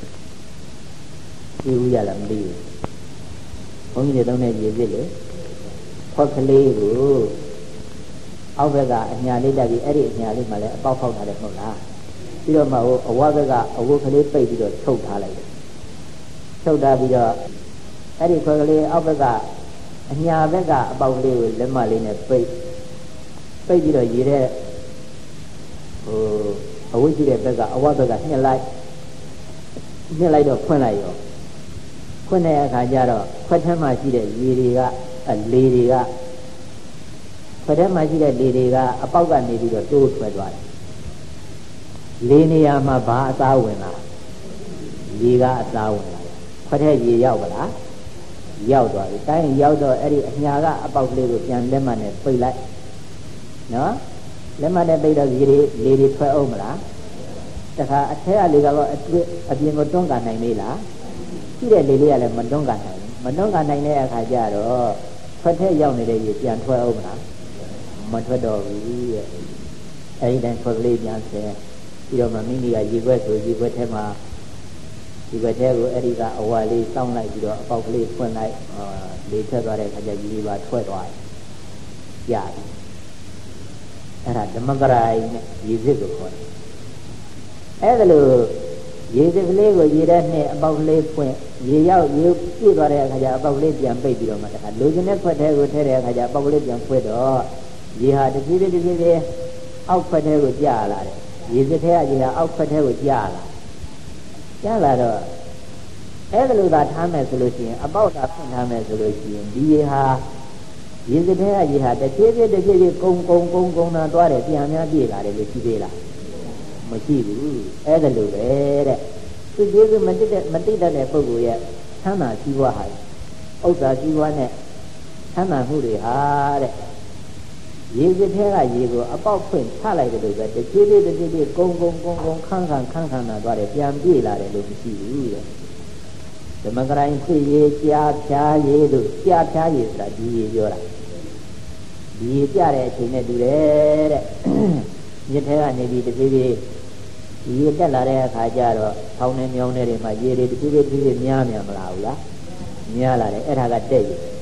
သိဘူးရလားမသိဘူးဘုန်းကြီးတွေသုံးတဲ့ရေစစ်လေဖောက်ကလေးကိုအောက်ဘက်ကအညာလေးတက်ပြီးအဲ့ဒီအညာလေးမှလည်းအပေါက်ဖောက်ထားတယ်မဟုတ်လားပြီးတော့မှဟိုအဝဘက်ကအဝတ်ကလေးပိတ်ပြီးတော့ထုတ်ထားလိုက်တယ်ထုတ်ထားပြီးတော့အဲ့ဒီခွက်ကလေးအောက်ဘက်ကအညာဘက်ကအပေါက်ကလေးကိုလက်မလေးနဲ့ပိတ်ပြီးတော့ရေတဲ့ဟိုအဝတ်ကြီးတဲ့ဘက်ကအဝဘက်ကညှက်လိုက်တော့ဖွင့်လိုက်ရောဖွင့်တဲ့အခါကျတော့ခွက်ထဲမှာရှိတဲ့ရေတွေကလေတွေကခွက်ထဲမှာရှိတဲ့လေတွေကအပေါက်ကနေပြီးတော့တိုးထွက်သွားတယ်လေနေရာမှာဘာအသားဝင်လာရေကအသားဝင်လာခွက်ထဲရေရောက်ပါလားရောက်သွားပြီတိုင်းရောက်တော့အဲ့ဒီအညာကအပေါက်ကလေးကိုပြန်လက်မနဲ့ပိတ်လိုက်နော်လက်မနဲ့ပိတ်တော့ရေတွေလေတွေထွက်အောင်မလားတခါအထက်ကလေကတော့အပြင်ကိုတွန်းကန်နိုင်မေးလားရှိတဲ့လေလေးကလည်းမတွန်းကန်နိုင်ဘူးမတွန်းကန်နိုင်တဲ့အခါကျတော့ခွက်ထဲရောက်နေတဲ့ရေပြန်ထွက်အောင်မလားမထွက်တော့ဘူးရဲ့အဲဒီတိုင်းခွက်ကလေးပြန်ဆဲပြီးတော့မှမိမိကရေခွက်ဆိုရေခွက်ထဲမှာဒီခွက်ထဲကိုအဲ့ဒီကအဝါလေးစောင်းလိုက်ပြီးတော့အပေါက်ကလေးဖွင့်လိုက်လေထွက်သွားတဲ့အခါကျရေပါထွက်သွားတယ်ကြားတယ်အဲ့ဒါဓမ္မကရိုင်းနဲ့ရေစစ်ကိုခေါ်တယ်အဲ့ဒါလို့ရေစစ်ကလေးကိုရေထဲနဲ့အပေါက်ကလေးဖွင့်ရေရောက်ရေပြည့်သွားတဲ့အခါကျအပေါက်ကလေးပြန်ပိတ်ပြီးတော့မှတခါလိုချင်တဲ့ခွက်ထဲကိုထည့်တဲ့အခါကျအပေါက်ကလေးပြန်ဖွင့်တော့ရေဟာတဖြည်းဖြည်းအောက်ခွက်ထဲကိုကျလာတယ်ရေစစ်ထဲကရေဟာအောက်ခွက်ထဲကိုကျလာတော့အဲ့ဒါလိုသာထားမယ်ဆိုလို့ရှိရင်အပေါက်သာဖွင့်ထားမယ်ဆိုလို့ရှိရင်ဒီရေဟာရေစစ်ထဲကရေဟာတဖြည်းဖြည်းကုန်းတာသွားတယ်ပြန်များပြေးလာတယ်လို့ရှိသေးလားမရှိဘူးအဲ့ဒါလိုပဲတဲ့သူကျေးဇူးမတိတတ်တဲ့ပုဂ္ဂိုလ်ရဲ့သံသာကြီးပွားဟာဥစ္စာကြီးပွားနဲ့သံသာမှုတွေဟာတဲ့ရေစစ်ထဲကရေကိုအပေါက်ဖွင့်ချလိုက်တယ်လို့ပဲတဖြည်းဖြည်းကုန်းခန်းတာသွားတယ်ပြန်ပြေးလာတယ်လို့မရှိဘူးတဲ့ဓမ္မကရိုင်းဖြစ်ရေကြာဖြားရေတို့ကြာဖြားရေဆိုတာဒီရေပြောတာဒီရေကြတဲ့အချိန်နဲ့တူတယ်တဲ့မြစ်ထဲကနေပြီးတဖြည်းဖြည်းရေတက်လာတဲ့အခါကျတော့ထောင်းနေမြောင်းနေတွေမှာရေတွေတဖြည်းဖြည်းများမလားဘူးလားများလာတယ်အဲ့ဒါကတက်ရေ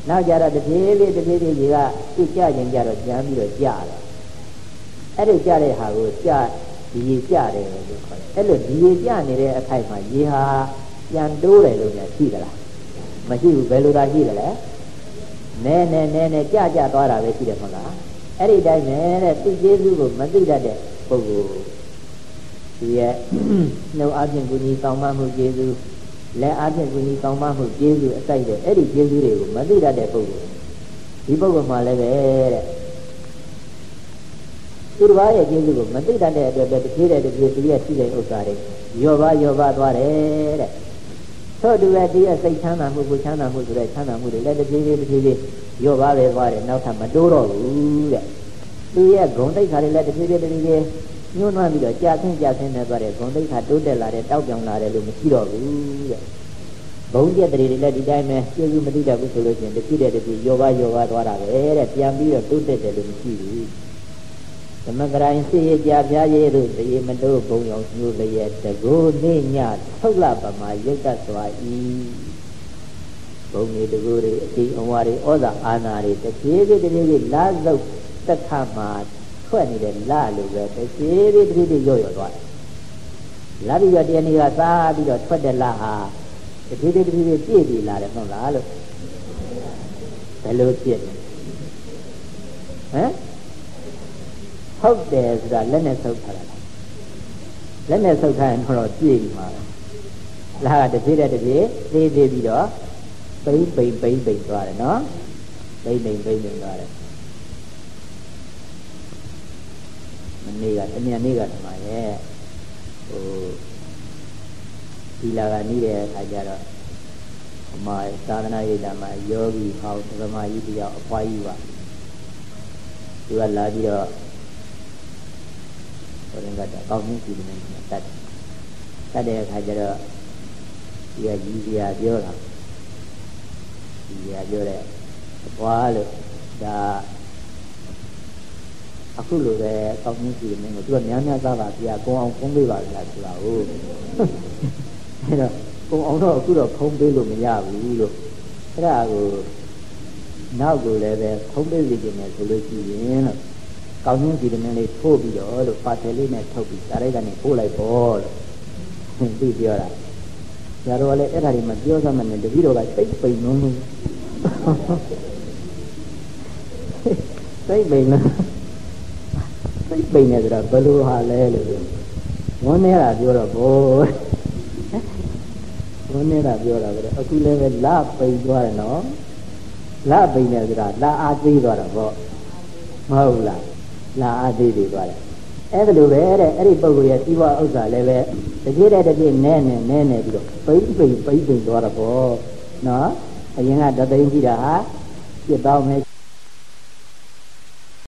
နောက်ကြတော့တပြေးပြေးကြီးကသူ့ကြခြင်းကြတော့ကြမ်းပြီးတော့ကြတော့အဲ့ဒီကြတဲ့ဟာကိုကြဒီရေကြတယ်လို့ခေါ်တယ်အဲ့လိုဒီရေကြနေတဲ့အခိုက်မှာရေဟာပြန်တိုးတယ်လို့ညာရှိသလားမရှိဘူးဘယ်လိုသာရှိတယ်လဲနဲကြသွားတာပဲရှိတယ်မဟုတ်လားအဲ့ဒီတိုင်းနဲ့တဲ့သိကျေးဇူးကိုမသိတတ်တဲ့ပုဂ္ဂိုလ်ဒီရဲ့နှုတ်အပြင်ကုညီကောင်းမှမှုကျေးဇူးလက်အပြင်ကုညီကောင်းမှမှုကျေးဇူးအစိုက်တဲ့အဲ့ဒီကျေးဇူးတွေကိုမသိတတ်တဲ့ပုဂ္ဂိုလ်ဒီပုဂ္ဂိုလ်မှလည်းပဲတဲ့သူတစ်ပါးရဲ့ကျေးဇူးကိုမသိတတ်တဲ့အတွက်ပဲတစ်ပြေးသူရဲ့ရှိတဲ့ဥစ္စာတွေရောပါသွားတယ်တဲ့ထို့တူပဲဒီအစိတ်ချမ်းသာမှုကိုချမ်းသာမှုဆိုတဲ့ချမ်းသာမှုတွေလည်းတစ်ပြေးရောပါပဲသွားတယ်နောက်ထပ်မတိုးတော့ဘူးတဲ့သူရဲ့ဂုဏ်သိက္ခာတွေလည်းတစ်ပြေးညှိုးနှွမ်းပြီးတော့ကြာဆင်းနေသွားတယ်ဂုဏ်သိက္ခာတိုးတက်လာတယ်တောက်ပြောင်လာတယ်လို့မရှိတော့ဘူးတဲ့ဘုံကျက်တွေလည်းဒီတိုင်းပဲကျေးဇူးမသိတတ်ဘူးဆိုလို့ရှိရင်တစ်ပြေးရောပါသွားတာပဲတဲ့ပြန်ပြီးတော့တိုးတက်တယ်လို့မရှိဘူးသမဂရိုင်းစေရကြပြားရည်တို့တရေမတိုးဘုံရောင်ညှိုးလျက်တကိုးနေညထုတ်လပမာရုပ်တတ်စွာဤဘုံနေတကိုးတွေအတိအဝါတွေဩဇာအာဏာတွေတစ်ပြေးလာစုပ်သက်ခမှာထွက်နေတဲ့လာလို့ပဲတစ်ပြေးရောသွားတယ်လာပြီးတော့တရားနေကစားပြီးတော့ထွက်တဲ့လာဟာတစ်ပြေးပြည့်ပြီးလာတယ်မဟုတ်လားလို့ဘယ်လိုဖြစ်လဲဟမ်ဟုတ်တယ်ဆိုတာလက်နဲ့ဆုပ်ထားတာလက်နဲ့ဆုပ်ထားရင်တော့ပြည့်ပြီမှာလာကတစ်ပြေးသေးပြီးတော့ပိမ့်သွားတယ်နော်ပိမ့်သွားတယ်မနေ့ကတမန်နေ့ကတမန်ရဲ့ဒီလာကနီးတဲ့အခါကျတော့အမသာသနာ့ရေးတာမှာယောဂီဟောင်းသမားကြီးတယောက်အဖွားကြီးပါသူကလာပြီးတော့ဘုရင်ကတော့ကောင်းမှုကြည့်နေတယ်တတ်တဲ့အခါကျတော့ဒီကကြီးစရာပြောတာကြီးစရာပြောတဲ့အဖွားလို့ဒါအခုလိုပဲကောင်းမှုကြည့်နေတယ်သူကများသားပါပြကုံအောင်ဖုံးပေးပါလားဆိုတာဟုတ်အဲ့တော့ကုံအောင်တော့အခုတော့ဖုံးပေးလို့မရဘူးလို့အဲ့ဒါကိုနောက်ကိုလည်းပဲဖုံးပေးစီခြင်းနဲ့ဆိုလို့ရှိရင်လို့ကောင်းကြီးဒီမင်းလေးထိုးပြီးတော့လို့ပါတယ်လေးနဲ့ထုတ်ပြီးဒါရိုက်ကနေပို့လိုက်ပေါ့လို့သိပြောတာဆရာတော်ကလည်းအဲ့ဒါတွေမပြောစမ်းမနဲ့တပည့်တော်ကစိတ်ပိန်လုံးလုံးစိတ်ပိန်နေကြတာဘယ်လိုဟာလဲလို့ဝန်းနေတာပြောတော့ဘောဝန်းနေတာပြောတာပဲအခုလည်းပဲလပိန်သွားတယ်နော်လပိန်နေကြတာလအားသေးသွားတာပေါ့မဟုတ်လားလာအသေးသေးသွားတယ်အဲ့ဒါလိုပဲတဲ့အဲ့ဒီပုဂ္ဂိုလ်ရဲ့သီဝဥစ္စာလည်းပဲတကြည့်နဲပြီးတော့ပိမ့်သွားတာပေါ့နော်အရင်ကတသိန်းကြည့်တာဟာပြစ်တော့မယ်